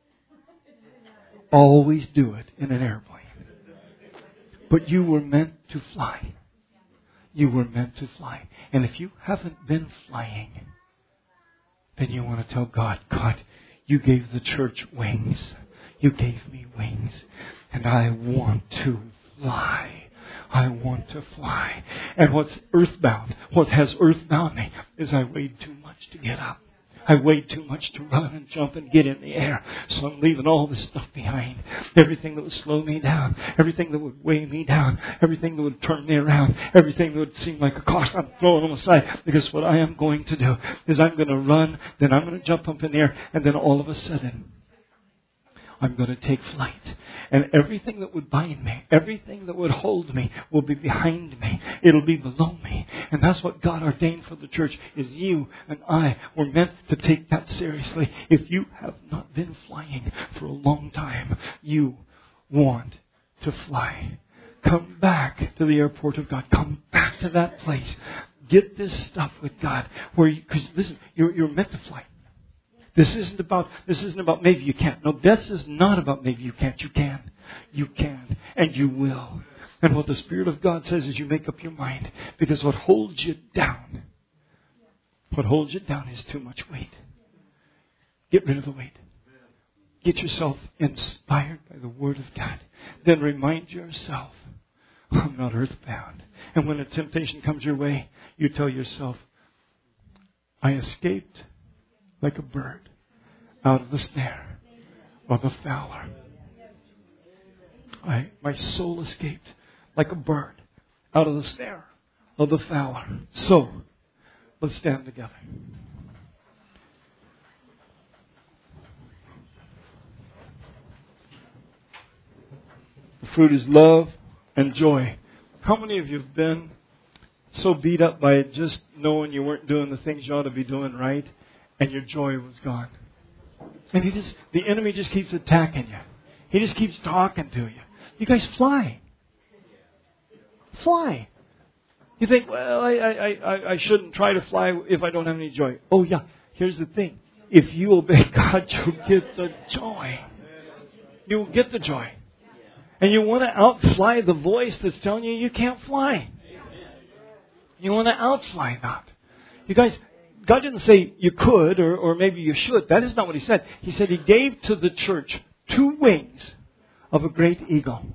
Speaker 1: Always do it in an airplane. But you were meant to fly. You were meant to fly. And if you haven't been flying, then you want to tell God, God, you gave the church wings. You gave me wings. And I want to fly. I want to fly. And what's earthbound, what has earthbound me, is I weighed too much to get up. I weighed too much to run and jump and get in the air. So I'm leaving all this stuff behind. Everything that would slow me down. Everything that would weigh me down. Everything that would turn me around. Everything that would seem like a cost. I'm throwing them aside. Because what I am going to do is I'm going to run. Then I'm going to jump up in the air. And then all of a sudden, I'm going to take flight. And everything that would bind me, everything that would hold me, will be behind me. It'll be below me. And that's what God ordained for the church, is you and I were meant to take that seriously. If you have not been flying for a long time, you want to fly. Come back to the airport of God. Come back to that place. Get this stuff with God. Because listen, you're meant to fly. This isn't about maybe you can't. No, this is not about maybe you can't. You can. You can. And you will. And what the Spirit of God says is you make up your mind. Because what holds you down What holds you down is too much weight. Get rid of the weight. Get yourself inspired by the Word of God. Then remind yourself, I'm not earthbound. And when a temptation comes your way, you tell yourself, I escaped like a bird out of the snare of the fowler. My soul escaped like a bird out of the snare of the fowler. So, let's stand together. The fruit is love and joy. How many of you have been so beat up by just knowing you weren't doing the things you ought to be doing right, and your joy was gone? And the enemy just keeps attacking you. He just keeps talking to you. You guys fly. Fly. You think, well, I shouldn't try to fly if I don't have any joy. Oh yeah, here's the thing. If you obey God, you'll get the joy. You'll get the joy. And you want to outfly the voice that's telling you can't fly. You want to outfly that. You guys, God didn't say you could or maybe you should. That is not what He said. He said He gave to the church 2 wings of a great eagle,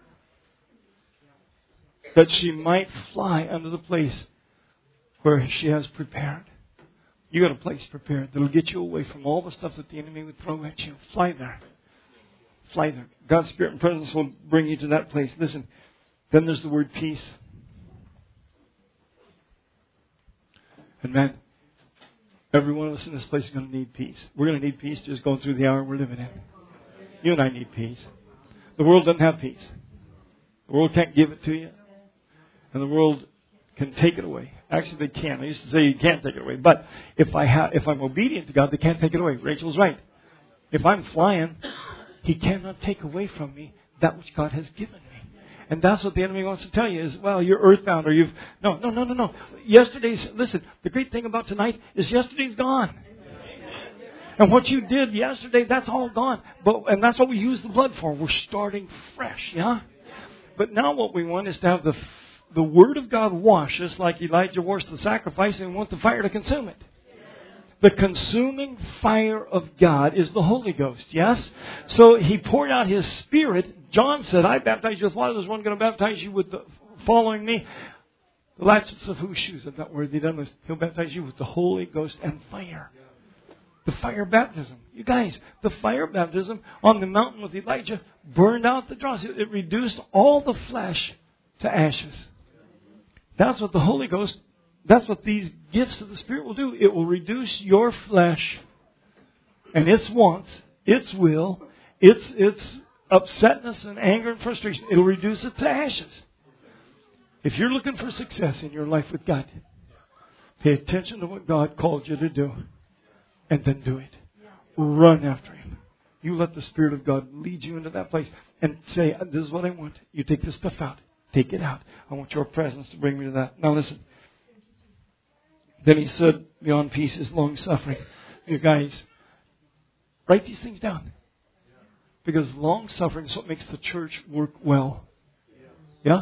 Speaker 1: that she might fly unto the place where she has prepared. You got a place prepared that'll get you away from all the stuff that the enemy would throw at you. Fly there. Fly there. God's Spirit and presence will bring you to that place. Listen, then there's the word peace. And man, every one of us in this place is going to need peace. We're going to need peace just going through the hour we're living in. You and I need peace. The world doesn't have peace. The world can't give it to you. And the world can take it away. Actually, they can. I used to say you can't take it away. But if I'm obedient to God, they can't take it away. Rachel's right. If I'm flying, He cannot take away from me that which God has given me. And that's what the enemy wants to tell you is, well, you're earthbound or you've... No. Listen, the great thing about tonight is yesterday's gone. And what you did yesterday, that's all gone. And that's what we use the blood for. We're starting fresh, yeah? But now what we want is to have the Word of God wash us like Elijah washed the sacrifice, and we want the fire to consume it. The consuming fire of God is the Holy Ghost, yes? So He poured out His Spirit. John said, I baptize you with water. There's one going to baptize you with following me. The latchets of whose shoes? I'm not worthy done this. He'll baptize you with the Holy Ghost and fire. The fire baptism. You guys, the fire baptism on the mountain with Elijah burned out the dross. It reduced all the flesh to ashes. That's what the Holy Ghost, that's what these gifts of the Spirit will do. It will reduce your flesh and its wants, its will, its upsetness and anger and frustration. It'll reduce it to ashes. If you're looking for success in your life with God, pay attention to what God called you to do. And then do it. Run after Him. You let the Spirit of God lead you into that place and say, this is what I want. You take this stuff out. Take it out. I want your presence to bring me to that. Now listen. Then He said, beyond peace is long suffering. You guys, write these things down. Because long suffering is what makes the church work well. Yeah?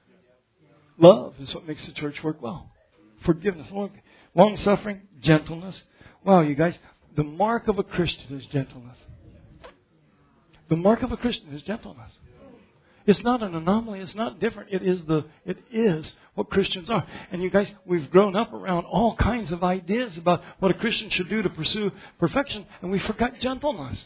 Speaker 1: Love is what makes the church work well. Forgiveness. Long suffering, gentleness. Wow, you guys, the mark of a Christian is gentleness. The mark of a Christian is gentleness. It's not an anomaly. It's not different. It is what Christians are. And you guys, we've grown up around all kinds of ideas about what a Christian should do to pursue perfection, and we forgot gentleness.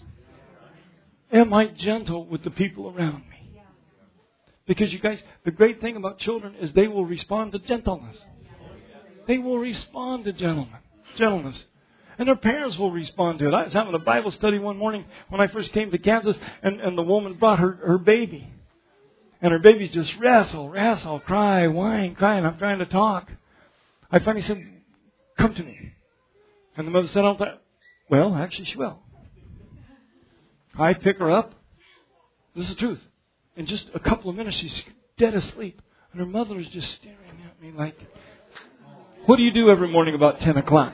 Speaker 1: Am I gentle with the people around me? Because you guys, the great thing about children is they will respond to gentleness. They will respond to gentleness. And their parents will respond to it. I was having a Bible study one morning when I first came to Kansas, and the woman brought her baby. And her baby's just wrestle, cry, whine, and I'm trying to talk. I finally said, come to me. And the mother said, well, actually she will. I pick her up. This is the truth. In just a couple of minutes, she's dead asleep. And her mother is just staring at me like, what do you do every morning about 10 o'clock?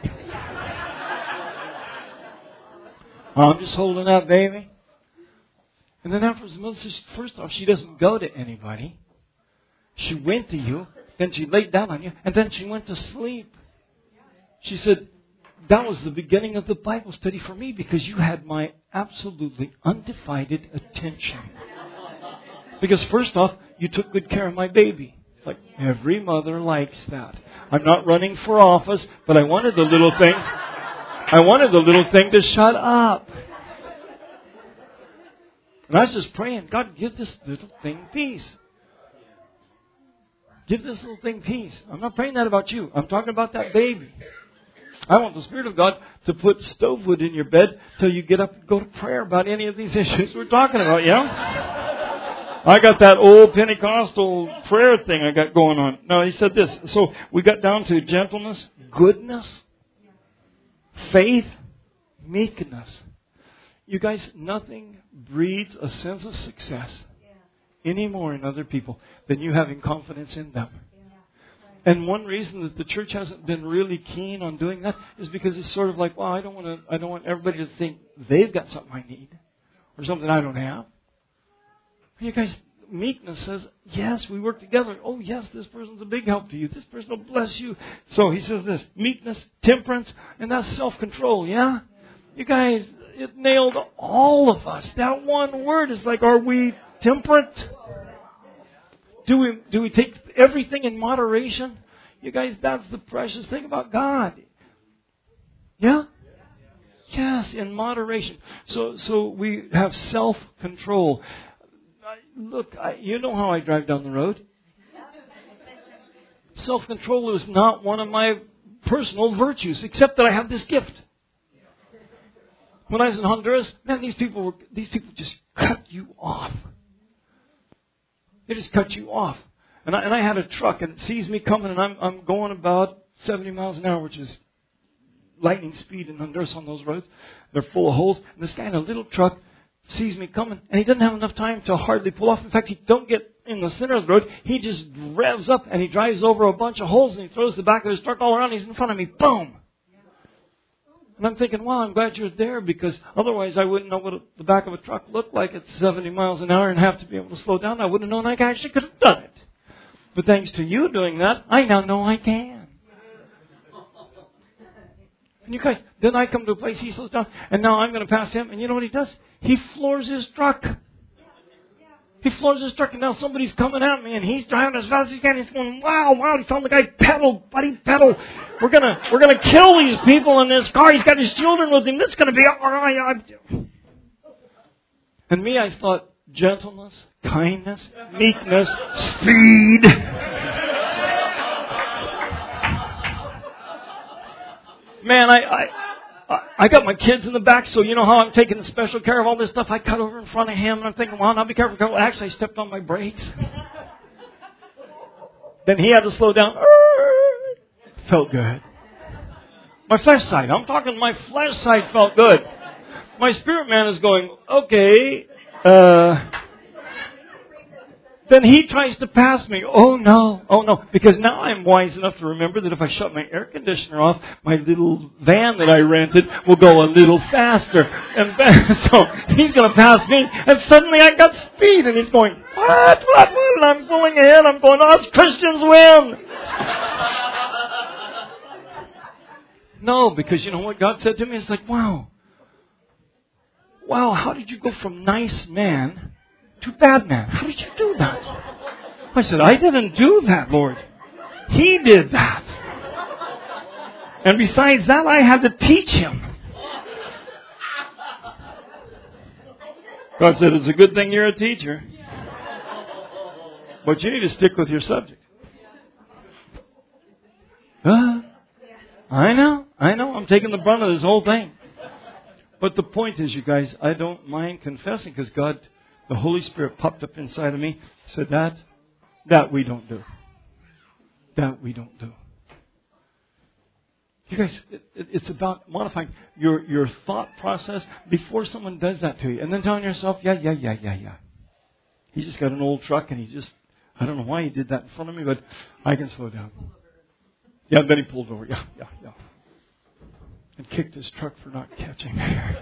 Speaker 1: I'm just holding out, baby. And then afterwards, the mother says, first off, she doesn't go to anybody. She went to you, then she laid down on you, and then she went to sleep. She said, that was the beginning of the Bible study for me because you had my absolutely undivided attention. Because first off, you took good care of my baby. It's like every mother likes that. I'm not running for office, but I wanted the little thing. I wanted the little thing to shut up. And I was just praying, God, give this little thing peace. Give this little thing peace. I'm not praying that about you. I'm talking about that baby. I want the Spirit of God to put stove wood in your bed till you get up and go to prayer about any of these issues we're talking about, yeah? I got that old Pentecostal prayer thing I got going on. No, he said this. So we got down to gentleness, goodness, faith, meekness. You guys, nothing breeds a sense of success any more in other people than you having confidence in them. And one reason that the church hasn't been really keen on doing that is because it's sort of like, well, I don't want everybody to think they've got something I need or something I don't have. You guys, meekness says, yes, we work together. Oh, yes, this person's a big help to you. This person will bless you. So he says this, meekness, temperance, and that's self-control, yeah? You guys, it nailed all of us. That one word is like, are we temperate? Do we take everything in moderation? You guys, that's the precious thing about God. Yeah? Yes, in moderation. So we have self-control. Look, you know how I drive down the road. Self-control is not one of my personal virtues, except that I have this gift. When I was in Honduras, man, these people just cut you off. They just cut you off. And I had a truck, and it sees me coming, and I'm going about 70 miles an hour, which is lightning speed in Honduras on those roads. They're full of holes. And this guy in a little truck sees me coming, and he doesn't have enough time to hardly pull off. In fact, he don't get in the center of the road. He just revs up, and he drives over a bunch of holes, and he throws the back of his truck all around. He's in front of me. Boom! And I'm thinking, well, I'm glad you're there, because otherwise I wouldn't know what the back of a truck looked like at 70 miles an hour and have to be able to slow down. I wouldn't have known I actually could have done it. But thanks to you doing that, I now know I can. And you guys, then I come to a place, he slows down, and now I'm going to pass him, and you know what he does? He floors his truck. He floors his truck, and now somebody's coming at me, and he's driving as fast as he can. He's going, wow, he found the guy, pedal, buddy, pedal. We're gonna kill these people in this car. He's got his children with him. This is going to be all right. And me, I thought, gentleness, kindness, meekness, speed. Man, I got my kids in the back, so you know how I'm taking special care of all this stuff. I cut over in front of him, and I'm thinking, well, now be careful. Actually, I stepped on my brakes. Then he had to slow down. Felt good. My flesh side. I'm talking my flesh side felt good. My spirit man is going, okay. Then he tries to pass me. Oh no. Because now I'm wise enough to remember that if I shut my air conditioner off, my little van that I rented will go a little faster. And so he's going to pass me. And suddenly I got speed. And he's going, what? And I'm going ahead. I'm going, us Christians win. No, because you know what God said to me? It's like, wow, how did you go from nice man to bad man? How did you do that? I said, I didn't do that, Lord. He did that. And besides that, I had to teach him. God said, it's a good thing you're a teacher. But you need to stick with your subject. I know. I'm taking the brunt of this whole thing. But the point is, you guys, I don't mind confessing because God, the Holy Spirit popped up inside of me, said that we don't do. That we don't do. You guys, it's about modifying your thought process before someone does that to you. And then telling yourself, yeah. He just got an old truck and I don't know why he did that in front of me, but I can slow down. Yeah, then he pulled over. Yeah. And kicked his truck for not catching there.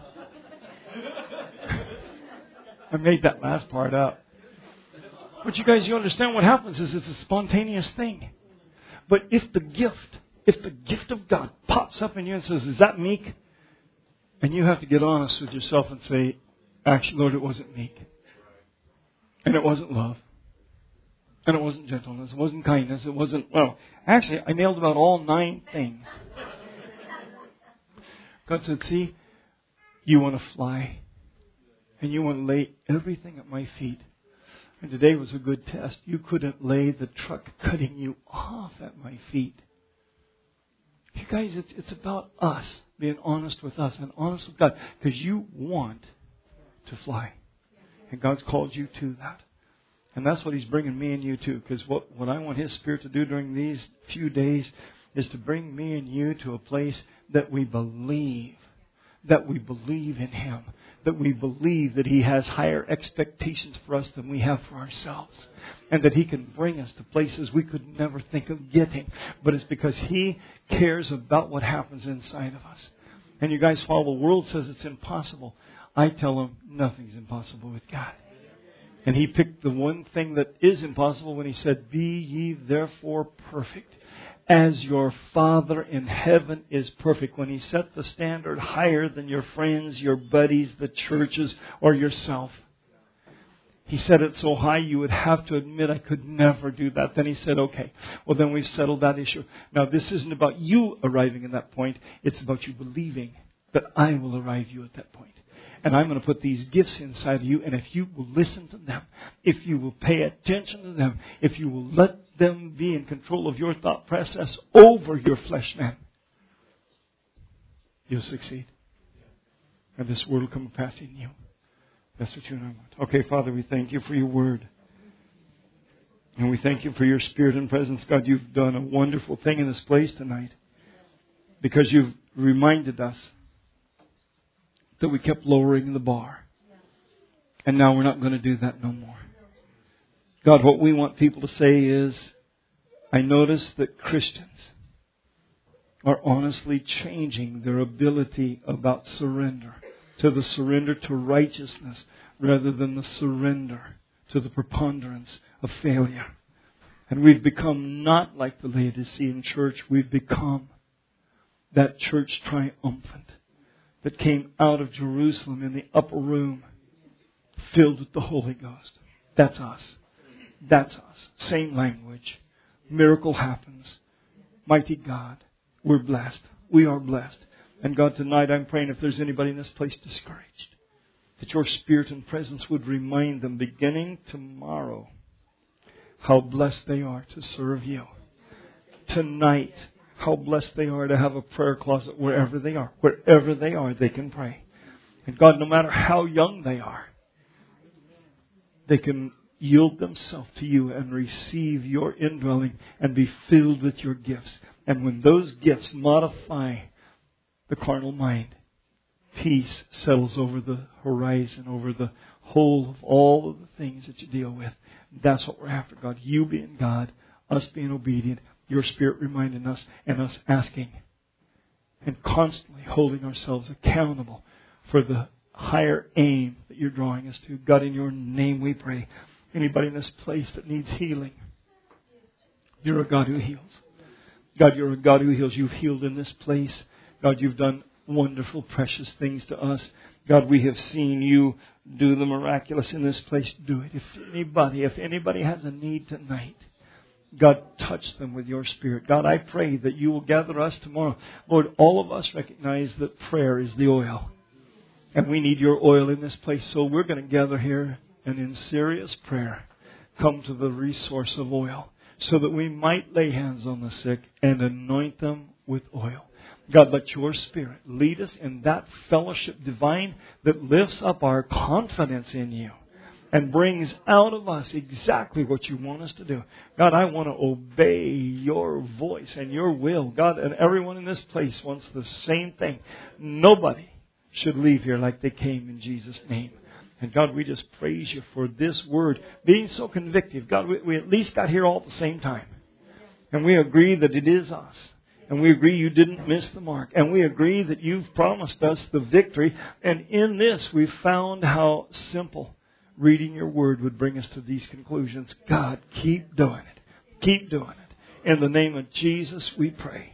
Speaker 1: I made that last part up. But you guys, you understand what happens is it's a spontaneous thing. But if the gift of God pops up in you and says, is that meek? And you have to get honest with yourself and say, actually, Lord, it wasn't meek. And it wasn't love. And it wasn't gentleness. It wasn't kindness. It wasn't, well, actually, I nailed about all 9 things. God said, see, you want to fly. And you want to lay everything at my feet. And today was a good test. You couldn't lay the truck cutting you off at my feet. You guys, it's about us being honest with us and honest with God. Because you want to fly. And God's called you to that. And that's what He's bringing me and you to. Because what I want His Spirit to do during these few days is to bring me and you to a place that we believe. That we believe in Him. That we believe that He has higher expectations for us than we have for ourselves. And that He can bring us to places we could never think of getting. But it's because He cares about what happens inside of us. And you guys, while the world says it's impossible, I tell them nothing's impossible with God. And He picked the one thing that is impossible when He said, be ye therefore perfect, as your Father in heaven is perfect. When He set the standard higher than your friends, your buddies, the churches, or yourself. He set it so high you would have to admit, I could never do that. Then He said, okay, well then we've settled that issue. Now this isn't about you arriving at that point. It's about you believing that I will arrive you at that point. And I'm going to put these gifts inside of you. And if you will listen to them, if you will pay attention to them, if you will let them be in control of your thought process over your flesh man, you'll succeed. And this word will come to pass in you. That's what you and I want. Okay, Father, we thank You for Your word. And we thank You for Your Spirit and presence. God, You've done a wonderful thing in this place tonight. Because You've reminded us that we kept lowering the bar. And now we're not going to do that no more. God, what we want people to say is, I notice that Christians are honestly changing their ability about surrender. To the surrender to righteousness rather than the surrender to the preponderance of failure. And we've become not like the Laodicean church. We've become that church triumphant that came out of Jerusalem in the upper room filled with the Holy Ghost. That's us. That's us. Same language. Miracle happens. Mighty God. We're blessed. We are blessed. And God, tonight I'm praying if there's anybody in this place discouraged, that Your Spirit and presence would remind them beginning tomorrow how blessed they are to serve You. Tonight, how blessed they are to have a prayer closet wherever they are. Wherever they are, they can pray. And God, no matter how young they are, they can yield themselves to You and receive Your indwelling and be filled with Your gifts. And when those gifts modify the carnal mind, peace settles over the horizon, over the whole of all of the things that you deal with. That's what we're after, God. You being God, us being obedient, Your Spirit reminding us, and us asking and constantly holding ourselves accountable for the higher aim that You're drawing us to. God, in Your name we pray. Anybody in this place that needs healing, You're a God who heals. God, You're a God who heals. You've healed in this place. God, You've done wonderful, precious things to us. God, we have seen You do the miraculous in this place. Do it. If anybody has a need tonight, God, touch them with Your Spirit. God, I pray that You will gather us tomorrow. Lord, all of us recognize that prayer is the oil. And we need Your oil in this place. So we're going to gather here and in serious prayer come to the resource of oil so that we might lay hands on the sick and anoint them with oil. God, let Your Spirit lead us in that fellowship divine that lifts up our confidence in You and brings out of us exactly what You want us to do. God, I want to obey Your voice and Your will. God, and everyone in this place wants the same thing. Nobody should leave here like they came, in Jesus' name. And God, we just praise You for this word being so convictive. God, we at least got here all at the same time. And we agree that it is us. And we agree You didn't miss the mark. And we agree that You've promised us the victory. And in this, we've found how simple reading Your word would bring us to these conclusions. God, keep doing it. Keep doing it. In the name of Jesus, we pray.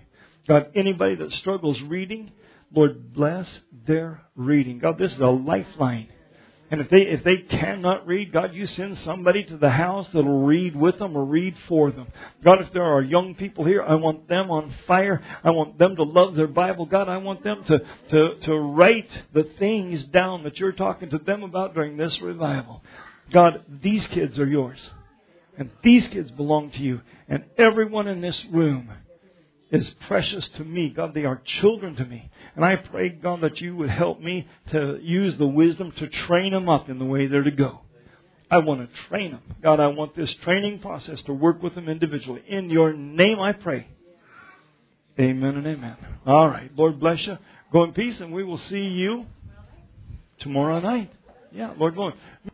Speaker 1: God, anybody that struggles reading, Lord, bless their reading. God, this is a lifeline. And if they cannot read, God, you send somebody to the house that will read with them or read for them. God, if there are young people here, I want them on fire. I want them to love their Bible. God, I want them to write the things down that you're talking to them about during this revival. God, these kids are yours. And these kids belong to you. And everyone in this room is precious to me. God, they are children to me. And I pray, God, that you would help me to use the wisdom to train them up in the way they're to go. I want to train them. God, I want this training process to work with them individually. In your name I pray. Amen and amen. All right. Lord bless you. Go in peace, and we will see you tomorrow night. Yeah, Lord willing.